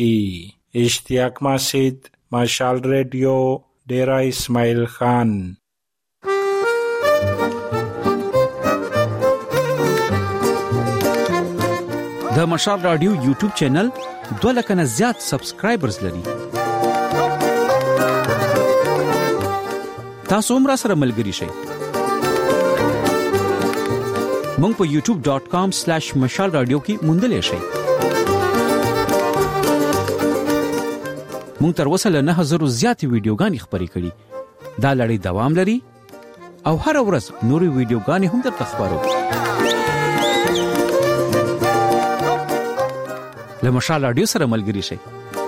[SPEAKER 12] وکړي اشتیاق مسجد مشال ریډیو ډیرا اسماعیل خان
[SPEAKER 11] د مشال رادیو یوټیوب چینل دوه لک نه زیات سبسکرایبرز لري تاسو هم را سره ملګري شئ مونږ په یوټیوب ډاٹ کام سلیش مشال رادیو کې موندلې شئ مونږ تر اوسه له نه هزار زیاتې ویډیوګانې خبرې کړې دا لړۍ دوام لري او هر ورځ نورې ویډیوګانې هم درته خبرو له مشال رادیو سره ملګري شئ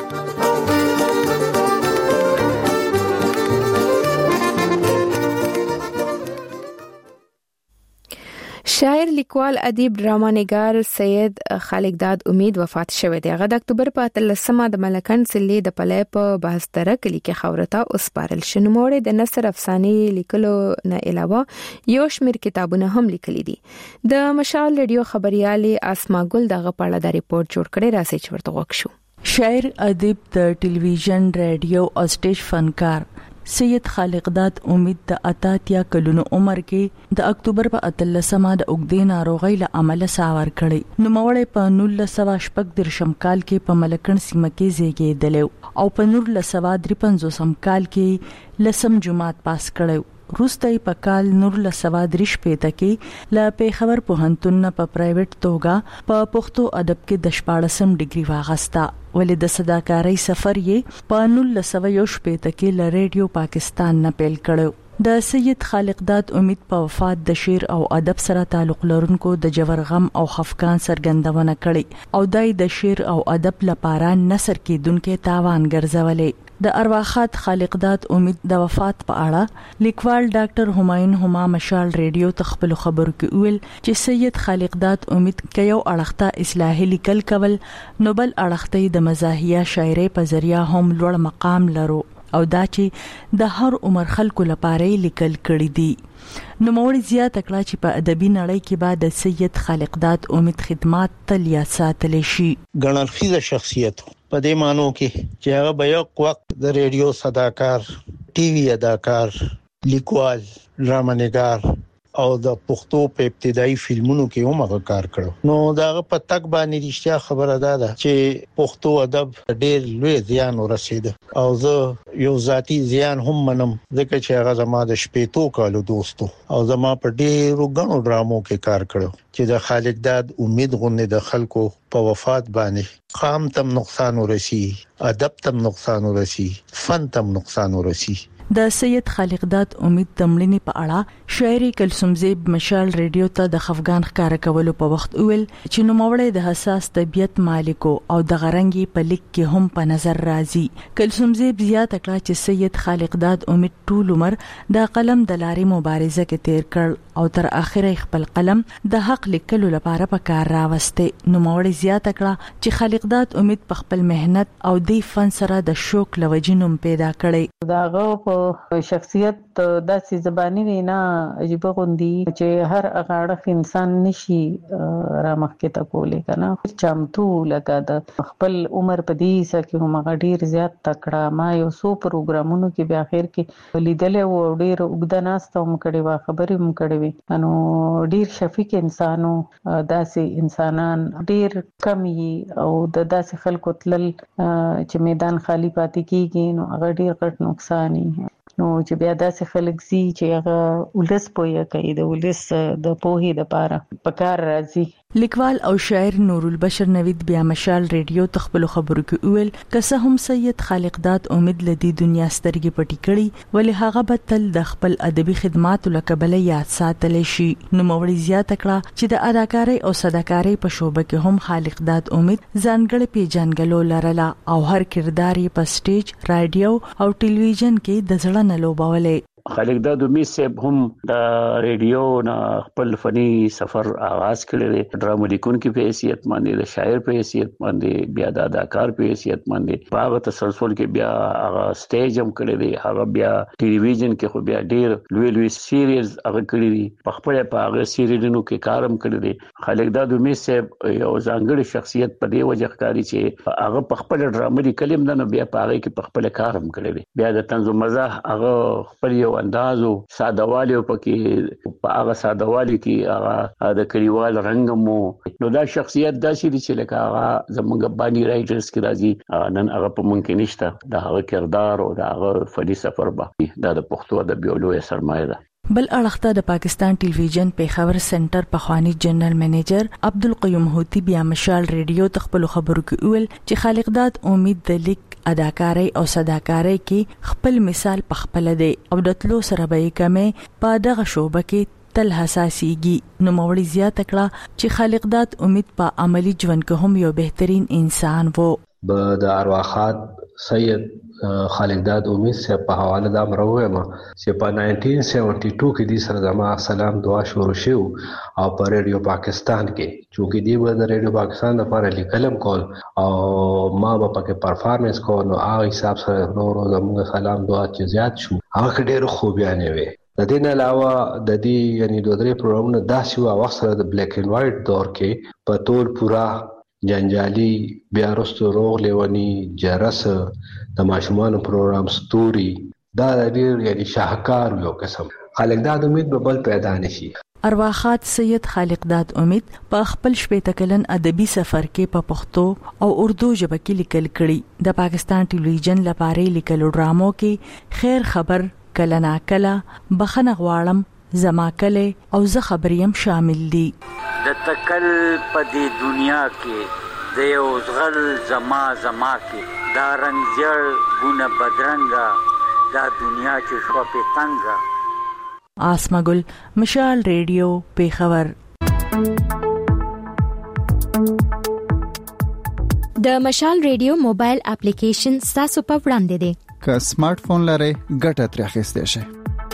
[SPEAKER 1] شاعر لیکوال ادیب ډراما نګار سید خالقداد امید وفات شوه دی. هغه د اکتوبر په اتلسمه د ملکن سلی د پلې په بهستره کلی کې خورته اوس پارل شنموړي د نثر افسانه لیکلو نه علاوه یو شمېر کتابونه هم لیکلي دي. د مشال ریډیو خبريالي اسما ګل دغه په اړه د ریپورت جوړ کړي راځي چې ورته وښیو.
[SPEAKER 13] شاعر ادیب د ټلویزیون ریډیو او سټیج فنکار سید خالقداد امید د اتاتیا کلونو عمر کې د اکتوبر په اتلسمه د اوګدې ناروغۍ له امله ساور کړي. نو مړی په نولس سوه شپږ درشم کال کې په ملکن سیمه کې زیږیدلی او په نولس سوه درې پنځوسم کال کې لسم جماعت پاس کړی. روسته په کال نولس سوه درې شپېته کې له پیښور پوهنتون په پرایویټ توګه په پښتو ادب کې د شپاړسم ډیګري واغسته. ولې د صداکارۍ سفر یې په نولس سوه یو شپېته کې له ریډیو پاکستان نه پیل کړو. د سید خالقداد امید په وفات د شعر او ادب سره تعلق لرونکو د جوړ غم او خفقان سرګندونه کړي او دای د شعر او ادب لپاره نثر کېدونکو تاوان ګرځولې. د ارواخات خالقداد امید د وفات په اړه لیکوال ډاکټر همایون هما مشال ریډیو تخپل خبرو کې ویل چې سید خالقداد امید کيو اړخته اصلاحي لیکل کول نوبل اړخته د مزاحیه شاعرۍ په ذریعہ هم لوړ مقام لرو او دا چې د هر عمر خلکو لپاره لیکل کړي دي. نو موږ زیات کړه چې په ادبي نړۍ کې بعد د سید خالقداد امید خدمات تل یاد ساتل شي.
[SPEAKER 14] ګڼل خیزه شخصیت په دې مانو کې چې هغه به یو وخت د ریډیو صداکار، ټي وي اداکار، لیکوال، ډراما نګار او د پښتو په ابتدایي فلمونو کې هم هغه کار کړو. نو دا په تک باندې رښتیا خبره ده چې پښتو ادب ډېر لوی زیان ورسید او زه یو ذاتی زیان هم منم ځکه چې هغه زما د شپېتو کالو دوستو او زما په ډېرو غنو ډرامو کې کار کړو چې د خالق داد امید غونې د خلکو په وفات باندې قام تم نقصان ورسی، ادب تم نقصان ورسی، فن تم نقصان ورسی.
[SPEAKER 13] د سید خالق داد امید تمړنی په اړه شاعري کلثوم زیب مشال ریډیو ته د خفغان ښکار کولو په وخت ویل چې نو موړې د حساس طبيعت مالکو او د غرنګي په لیک کې هم په نظر راځي. کلثوم زیب زیات کړه چې سید خالق داد امید ټول عمر د قلم د لارې مبارزه کې تیر کړ او تر اخره خپل قلم د حق لیکلو لپاره په کار راوسته. نو موړې زیات کړه چې خالق داد امید په خپل مهنت او د فن سره د شوق لوجینم پیدا کړي.
[SPEAKER 15] داغه شخصیت داسې زبانی وینا عجیب غوندي چې هر اغاړه انسان نشي رامخ کې تکولې کنه چمتو لکه د خپل عمر په دې سکه هم غډیر زیات تکړه. ما یو سو پروګرامونو کې بیا اخر کې لیدلې و ډیر وګدناست هم کړي وا خبرې هم کړي وي انو ډیر شفیق انسانو داسې انسانان ډیر کم او د داسې خلکو تلل چې میدان خالی پاتې کیږي نو هغه ډیر غټ نقصان نو چې بیا داسې خلک سي چې هغه ولس پوهه کوي د ولس د پوهې لپاره پکار راځي.
[SPEAKER 13] لیکوال او شاعر نور البشر نوید بیا مشال ریډیو تخپل خبرو کې ویل کسه هم سید خالق داد امید لدی دنیا سترګې پټی کړي ولې هغه به تل د خپل ادبي خدماتو لکبل یاد ساتل شي. نو موړي زیات کړه چې د اداکارۍ او صداکارۍ په شوبه کې هم خالق داد امید ځانګړي پیژنګلو لرله او هر کردار یې په سټیج رادیو او ټلویزیون کې د ځړه نه لوبولې.
[SPEAKER 16] خالق داد امید صاحب هم د ریډیو نه خپل فني سفر آغاز کړی دی. ډرامو لیکونکي په حیثیت باندې د شاعر په حیثیت باندې بیا د اداکار په حیثیت باندې په هغه تسلسل کې بیا هغه سټیج هم کړی دی. هغه بیا ټلویزیون کې خو بیا ډیر لوی لوی سیریز هغه کړی دی. په خپل په هغه سیریزونو کې کار هم کړی دی. خالق داد امید صاحب یو ځانګړی شخصیت په دې وجه ښکاري چې هغه په خپل ډرامو لیکلم نه بیا په هغه کې په خپل کار هم کړی دی. بیا د طنز او مزاح هغه خپل یو اندازو سادهوالي پکې په هغه سادهوالي کې هغه د کلیوال رنگ مو نو دا شخصیت داسې چې لکه هغه زمونږ باندې رائټرز کې راځي نن هغه په ممکن نشته د هغه کردار او د هغه فني سفر به دا د پښتو ادب یو لوی سرمایه ده.
[SPEAKER 13] بل اړخته د پاکستان ټلویزیون په خبر سنټر په خواني جنرال منیجر عبدالقیوم هوتی بیا مشال ریډیو تخپل خبرو کې ویل چې خالق داد امید د لیک اداکارۍ او صداکارۍ کې خپل مثال په خپل دی او د تلو سره به کمې په دغه شوبه کې تل حساسيږي. نو موړي زیات کړه چې خالق داد امید په عملی ژوند کې هم یو بهترین انسان وو.
[SPEAKER 5] به د ارواحات سید خالق داد امید سے په حواله دا مروه ما چې په نائنټین سیونټي ټو کې د سره زما سلام دعا شروع شو او په ریډیو پاکستان کې چې دی و د ریډیو پاکستان لپاره لیکلم کول او ما به پکې پرفارمنس کول نو هغه حساب سره نور زموږ سلام دعا چې زیات شو هغه ډېر خوبیانه وي. د دې نه علاوه د دې یعنی دوه درې پروګرامونه داسې و وخت سره د بلیک اینڈ وایټ دور کې په ټول پورا جنجالي بیا رستو روغ لیونی جرس د ماشومان پروګرام ستوري دا ډېر یعنی شاهکار یو قسم. خالق داد امید به بل پیدا نشي.
[SPEAKER 13] ارواحات سید خالق داد امید په خپل شپږ کلن ادبي سفر کې په پښتو او اردو ژبه کې لیکل کړي. د پاکستان ټلویزیون لپاره لیکلو ډرامو کې خیر خبر، کله نا کله، بخنه غواړم، زما کله او زه خبریم شامل دي.
[SPEAKER 17] د تکل په دې دنیا کې د یو زغل زما زما کې دا رنگ زیړ ګونه بدرنګا دا دنیا چې شو په تنګا.
[SPEAKER 13] آسمګل مشال ریډیو پیښور.
[SPEAKER 6] د مشال ریډیو موبایل اپلیکیشن تاسو په وړاندې دی.
[SPEAKER 18] که سمارټ فون لرئ ګټه ترې اخیستئ شئ.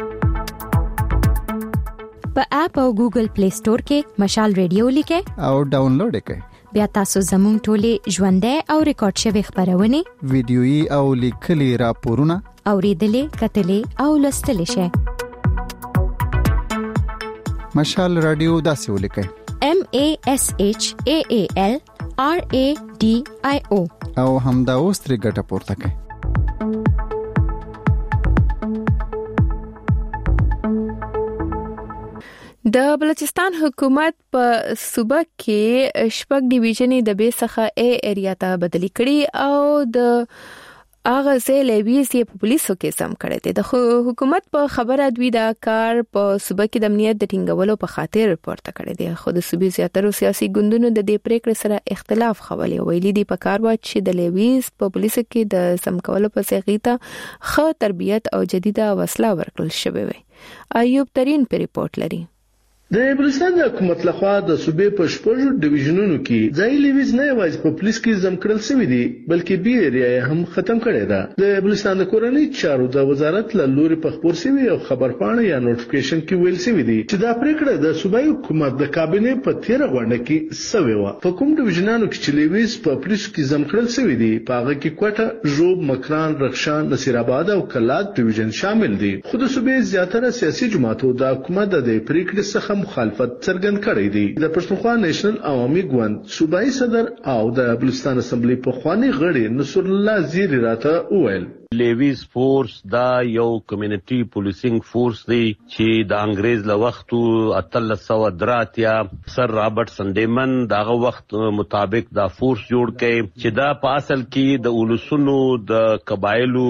[SPEAKER 6] په اپ او ګوګل پلی سٹور کې مشال ریډیو لیکئ
[SPEAKER 18] او ډاونلوډ کړئ.
[SPEAKER 6] بیا تاسو زموږ ټولې ژوندۍ او ریکارډ شوی خبرونه
[SPEAKER 18] ویډیويي او لیکلي راپورونه
[SPEAKER 6] اوریدلې کتلې او لوستلې شئ.
[SPEAKER 18] مشال رادیو داسې ولیکئ
[SPEAKER 6] M A S H A A L R A D I O
[SPEAKER 18] او همدا اوس ترې ګټه پورته کړئ.
[SPEAKER 1] د بلوچستان حکومت په صوبه کې شپږ ډیویژنې د بي څخه ا ایریا ته بدلی کړي او د اغه زه لویز یې په پولیسو کې سم کړی دی. د حکومت په خبره دوی دا کار په صوبه کې د امنیت د ټینګولو په خاطر پورته کړی دی. خو د صوبې زیاتره سیاسي ګوندونو د دې پریکړې سره اختلاف خولي ویلي دی په کار وا چې د لویز په پولیسو کې د سم کولو په سیغیته خو تربیت او جديده وسله ورکړل شوې وي. ایوب ترين په ریپورت لري.
[SPEAKER 19] د بلوچستان حکومت لخوا د صوبې په شپږ ډیویژنونو کې ځای لیویز نه یوازې په پولیس کې زم کړل شوی دی بلکې بي ایریا هم ختم کړی ده. د بلوچستان د کورنۍ چارو د وزارت له لوري په خبر شوی او خبرپاڼه یا نوټیفیکیشن کې ویل شوی دی چې دا پریکړه د صوبایي حکومت د کابینې په تیر غونډه کې شوی و. په کوم ډیویژنونو کې چې لیویز په پولیس کې زم کړل شوی دی په هغه کې کوټه، ژوب، مکران، رخشان، نصیر آباد او کلات ډیویژن شامل دي. خو د صوبې زیاتره سیاسي جماعتو د حکومت د پریکړې څخه مخالفت څرګند کړی دی. د پښتونخوا نېشنل عوامي ګوند صوبایي صدر او د بلوچستان اسمبلی په خواني غړي نصر الله زیری راته وویل
[SPEAKER 20] لیویز فورس دا یو کمیونټي پولیسینګ فورس دی چې د انګريز له وختو اتلس سو دراتیا سر رابرټ سندیمن داغه وخت مطابق دا فورس جوړ کړي چې دا په اصل کې د ولسونو د قبایلو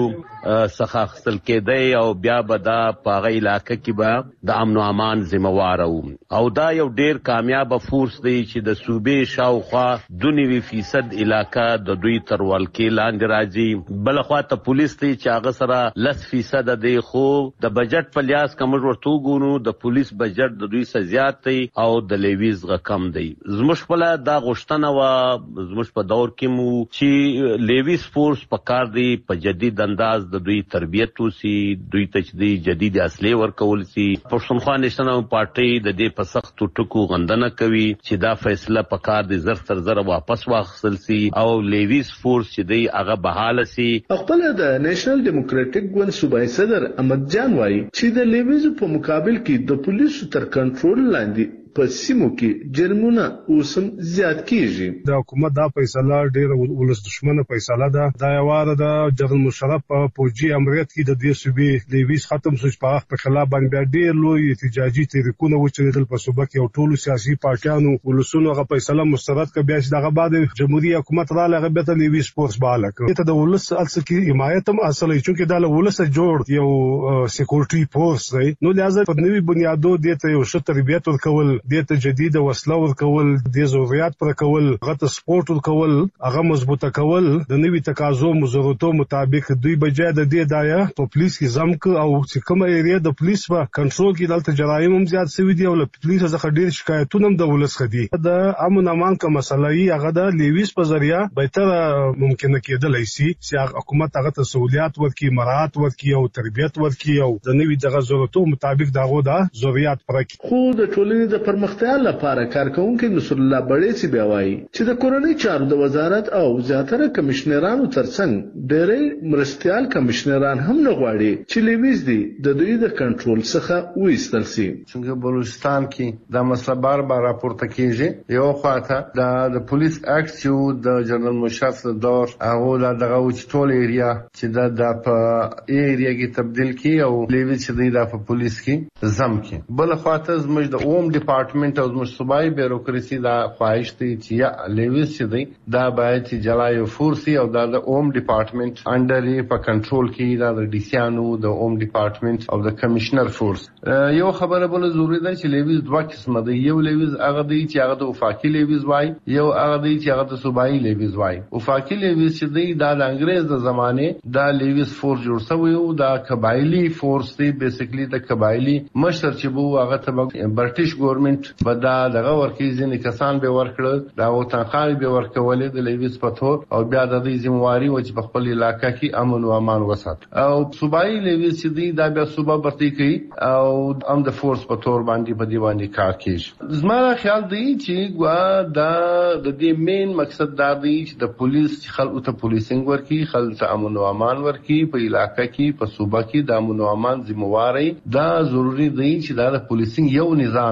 [SPEAKER 20] څخه خپل کېدی او بیا به دا په هغه علاقې کې به د امن او امان ذمہوار او دا یو ډیر کامیاب فورس دی چې د صوبې شاوخوا دونیوي فیصد علاقې د دوی تر ولکې لاندې راځي. بل خوا ته پولیس دی چې هغه سره لس فیصد دی خو د بجټ په لیاس کوم ورته ګونو د پولیس بجټ د دوی څخه زیات دی او د لیویز غ کم دی. زموږ په دا غوښتنه وا زموږ په دور کې مو چې لیویز فورس په کار دی په جدید انداز د دوی تربیت وسی دوی ته د جدید اصلي ورکول سي. پښتونخوا نېشنل پارټي د دې په سختو ټکو غندنه کوي چې دا فیصله په کار دی زر تر زر واپس واخیستل سي او لیویز فورس چې دی هغه بحاله سي.
[SPEAKER 19] خپل د نېشنل ډیموکراټک ګوند صوبایي صدر احمد جان وایي چې د لیویز په مقابل کې د پولیسو تر کنټرول لاندې په سیمو کې جرمونه اوسم زیات کیږي.
[SPEAKER 21] د حکومت دا فیصله ډیره ولس دښمنه فیصله ده. دا یواره د جنرال مشرف په فوجي امریت کې د دې صوبې لیویز ختم شو په وخت په خلاف باندې ډیر لوی احتجاجي تحریکونه وچېدل په صوبه کې او ټولو سیاسي پارټیانو ولسونو غو فیصله مسترد کړ. بیا چې دغه بعد جمهوریت حکومت را لغه به لیویز فورس باله کړ. ته د ولس اصل کې حمایت هم اصل چې دا له ولس جوړ یو سکیورټي فورس دی نو لازم په نوي بنیادو د ته یو ښه تربیت ورکول دته جديده وسله ورکول د ضرورت پر کول غته سپورت ورکول هغه مضبوطه کول د نوي تقاضو مزورتو مطابق دوی بجای د دې دایا په پولیس کې زمک او چې کومه ایریا د پولیس په کنټرول کې دلته جرایم هم زیات شوی دی او له پولیس څخه ډیر شکایتونه هم د ولس خدي. د امن امان کوم مسله یې هغه د لیویز په ذریعہ به تر ممکنه کېدلای شي چې حکومت هغه ته سہولیات ورکړي مراعات ورکړي او تربیت ورکړي او د نوي دغه ضرورتو مطابق دغه د ضرورت پر
[SPEAKER 19] خو د ټولنې د پرمختیا لپاره کارکونکو نصر الله بړې سی بیا وایي چې د کورنۍ چارو د وزارت او زیاتره کمشنرانو ترڅنګ ډېرې مرستيال کمشنران هم نه غواړي چې لیویز دی د دوی د کنټرول څخه وېستل شي.
[SPEAKER 22] څنګه بلوچستان کې د مسله بار بار راپورته کیږي یو خواته د پولیس اکټ چې د جنرال مشرف د دور هغه دغه ټول ایریا چې د په ایریا کې تبدیل کی او لیویز چې دی د پولیس کې زم کې. بل خواته زموږ د اوم ډپارټمنټ او زموږ صوبایي بیوروکراسي دا خواهش دی چې یا لیویز چې دی دا باید چې جلای فورسي او دا د اوم ډپارټمنټ انډر یې په کنټرول کې دا د ډیسیانو د اوم ډپارټمنټ او د کمشنر فورس. یو خبره بل ضروری ده چې لیویز دوه قسمه دی. یو لیویز هغه دی چې هغه د وفاقي لیویز وای یو هغه دی چې هغه د صوبایي لیویز وای. وفاقي لیویز چې دی دا د انګريز د زمانه دا لیویز فورس جوړ شوی او دا قبایلی فورس دی بیسیکلی د قبایلی مشر چې بو هغه ته برټیش ګورنمنت بدا دغه ورکی ځینې کسان به ورکړل دا او تنخواهي به ورکولې د لیویز په تور او بیا د دې ذمہواری و چې په خپل علاقې کې امن او امان وسات. او صوبایي لیویز چې دی دا بیا صوبه برتي کوي او ام د فورس په تور باندې په دی باندې کار کوي. زما خیال دی چې ګوا دا د دې مین مقصد دا دی چې د پولیس خلکو ته پولیسینګ ورکی خلک ته امن او امان ورکی په علاقې کې په صوبه کې د امن او امان ذمہواری دا ضروری دی چې دا د پولیسینګ یو نظام دا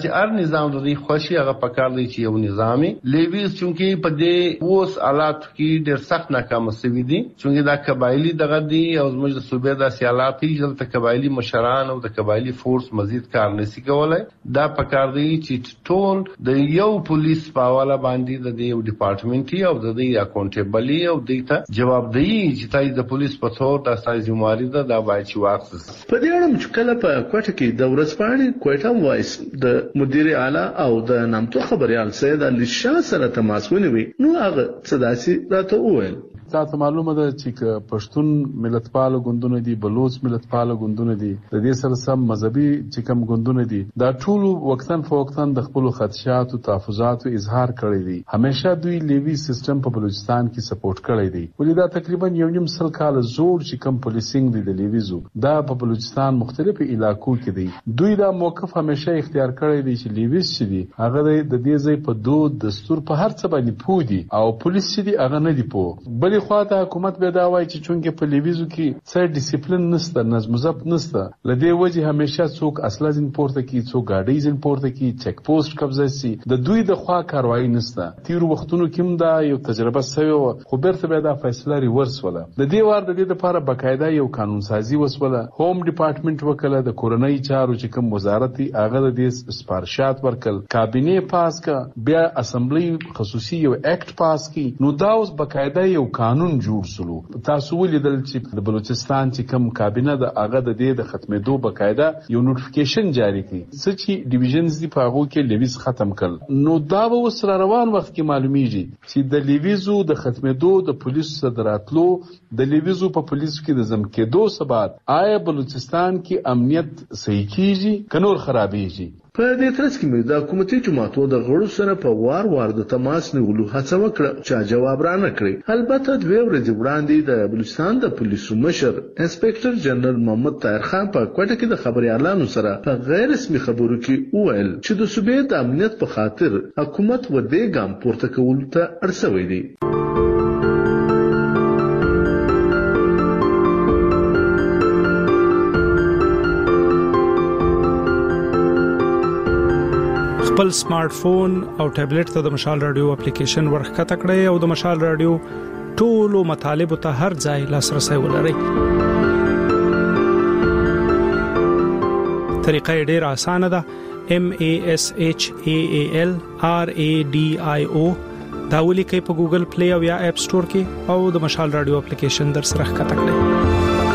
[SPEAKER 22] چې هر نظام د دې خوشي هغه پکار دی چې یو نظامي لیویز چونکی په دې اوس حالات کې ډېر سخت ناکام شوی دي چونکی دا قبایلی دغه دی او زموږ د صوبې د سیالات هیڅ د قبایلی مشران او د قبایلی فورس مزید کار نشي کولای دا پکار دی چې ټول د یو پولیس په حواله باندې د دې ډپارټمنټي او د دې اکاونټیبلی او د ته جوابدهي چې تاسو د پولیس په تور د تاسو ذمہواری ده دا باید چې واخص
[SPEAKER 19] په دې اړه چې کله په کوټه کې د ورځپاڼې کوټه وایس د مدیر اعلی او د نامتو خبريال سید علي شاه سره تماس ونیوي نو هغه صداسي راته وویل
[SPEAKER 2] تاسو معلومه ده چې پښتون ملتپال غوندونه دي بلوچ ملتپال غوندونه دي د دې سره سم مذهبي چې کوم غوندونه دي دا ټول وختن فوقتن د خپل خدشات او تحفظات اظهار کړی دي همیشه دوی لیوی سیستم په بلوچستان کې سپورټ کړی دی ولې دا تقریبا یو نیم سل کال زوړ چې کوم پولیسینګ دی د لیویزو دا په بلوچستان مختلفو علاقو کې دی دوی دا موقف همیشه اختیار کړی دی چې لیویز چې دی هغه د دې ځای په دود دستور په هر څه باندې پودي او پولیس چې دی هغه نه دی پوه بلې خواته حکومت به دا وایي چې چونګې په لیویزو کې څه ډیسپلین نشته نظم ضبط نشته لدې وجه همیشه څوک اصله ځین پورته کی څوک گاډي ځین پورته کی چک پوسټ قبضه سي د دوی د خوا کاروایی نشته تیر وختونو کې دا یو تجربه سوي خو برته به دا فیصله ریورس ولا د دې وار د دې لپاره بقاعده یو قانون سازي وسوله هوم ډپارټمنټ وکړه د کورنۍ چارو چې کوم وزارت هغه د دې سپارښات ورکل کابینه پاس کا بیا اسمبلی خصوصي یو اکټ پاس کی نو دا اوس بقاعده یو قانون جوړ سلو تاسو ولیدل چې د بلوچستان چې کوم کابینه د هغه د دې د ختمېدو بقاعده یو نوټیفیکیشن جاری کړي چې ډیویژنز دی په هغه کې لیویز ختم کړل نو دا به وسره روان وخت کې معلومیږي چې د لیویزو د ختمېدو د پولیسو صدراتلو د لیویزو په پولیسو کې د زم کېدو سبب آیا بلوچستان کې امنیت صحیح کیږي کنور خرابېږي
[SPEAKER 19] په دې ترڅ کې مې د حکومتي جماعتو د غړو سره په وار وار د تماس نیولو هڅه وکړه چې جواب را نه کړی البته دوه ورځې وړاندې د بلوچستان د پولیسو مشر انسپکټر جنرال محمد طاهر خان په کوټه کې د خبريالانو سره په غیر رسمي خبرو کې وویل چې د صوبې د امنیت په خاطر حکومت و دې ګام پورته کول ته اړ دی
[SPEAKER 4] خپل سمارټ فون او ټابلیټ ته د مشال رادیو اپلیکیشن ورخکته کړئ او د مشال رادیو ټولو مطالب ته هر ځای لاسرسي ولرئ. طریقه ډېره اسانه ده. M A S H A A L R A D I O دا ولیکئ په ګوګل پلی او یا اپ سٹور کې او د مشال رادیو اپلیکیشن در سره ښکته کړئ.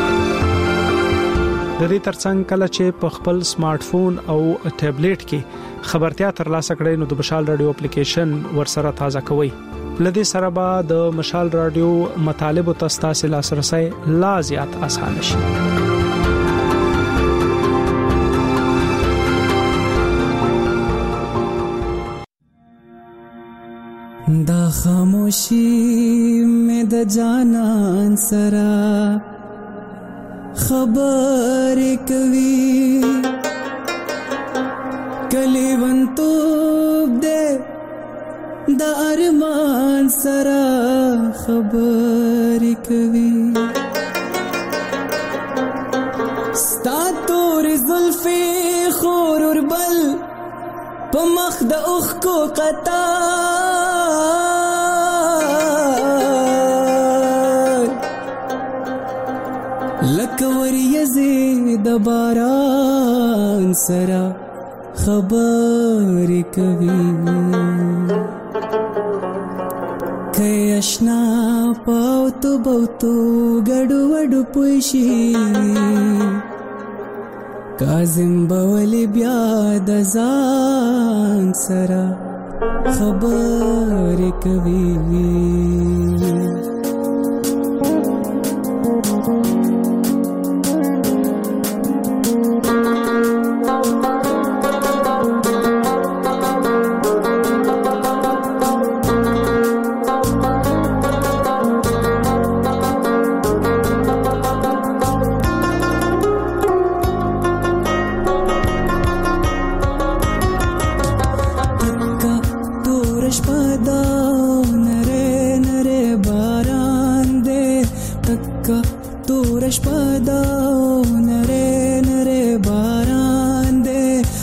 [SPEAKER 4] د دې ترڅنګ کله چې په خپل سمارټ فون او ټابلیټ کې خبرتیا ترلاسه کړئ نو د مشال رادیو اپلیکیشن ورسره تازه کوئ. لدې سره به د مشال رادیو مطالب او تاسو لاسرسي لا زیات اسانه شي.
[SPEAKER 7] دا خاموشي مې د جانان سره خبر کوي کلی ونتوب دے دا ارمان سرا خبر کوي ستا تور زلفی خور وربل په مخ د اوخ کو قطار لکور یزی د باران سرا خبر کوي کای اشنا پاو تو بوتو ګډو وډو پوشي کاظم بولی بیا د ځان سرا خبر کوي.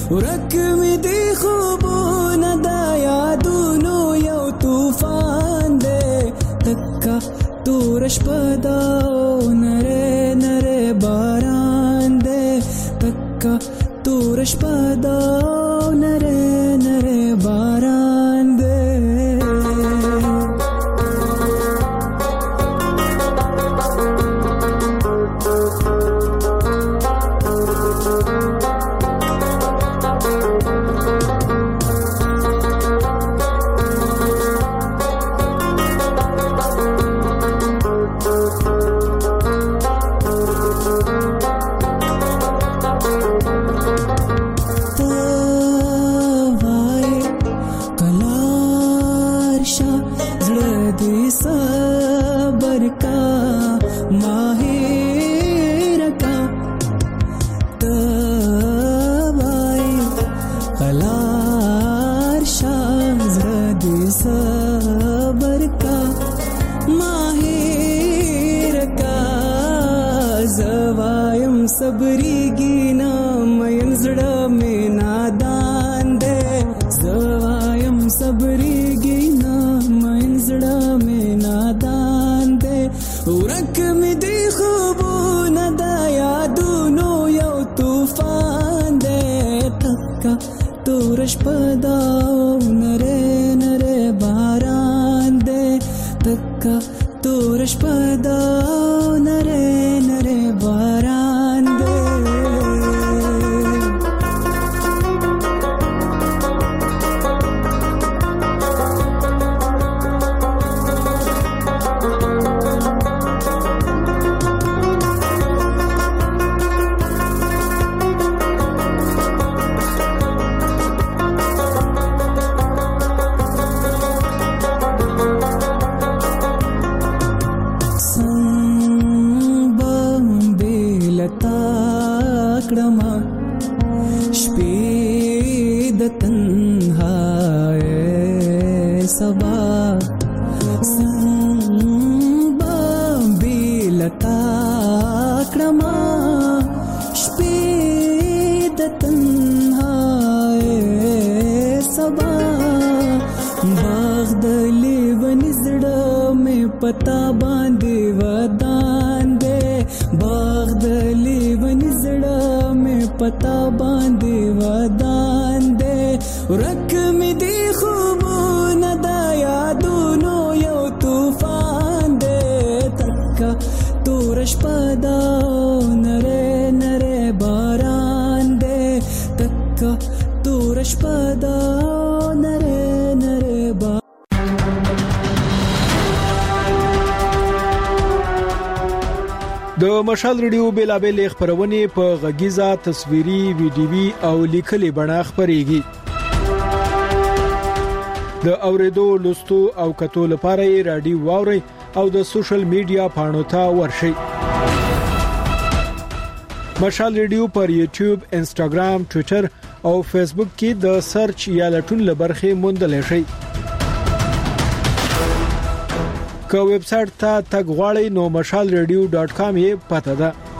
[SPEAKER 7] ورک می دی خوبونه دا یادونو یو طوفان دی تکا تور شپه دا نره نره باران دی تکا تور شپه دا نره نره باران دی सबरीगी ना मयन जड़ा में नादान दे जवायम सबरीगी ना मयन जड़ा में नादान दे उरक में दी खूबो न दाया दूनो यौ तूफान दे तक्का तोरश पदाओ नरे नरे बारान दे तक्का तोरश पदाओ नरे नरे बारान पता बांधे वदान दे बाग दली वनिजड़ा में पता बांधे वदान दे रख में दी खूबो न दाया दोनों यो तूफान दे तक्का तोरश पदाओ नरे नरे बारान दे तक्का तोरश पदाओ नरे नरे बारान
[SPEAKER 4] د مشال ریډیو بیلابل خبرونه په غږیزه تصویري ویډیوي او لیکلي بڼه خبريږي د اوریدو لوستو او کتو لپاره رادیو واوري او د سوشل میډیا پاڼو ته ورشي مشال ریډیو پر یوټیوب انسټاګرام ټوئیټر او فیسبوک کې د سرچ یا لټون لبرخه موندل شي که ویب سټ ته تګ غواړئ نو مشال ریډیو ډاټ کام یې پته ده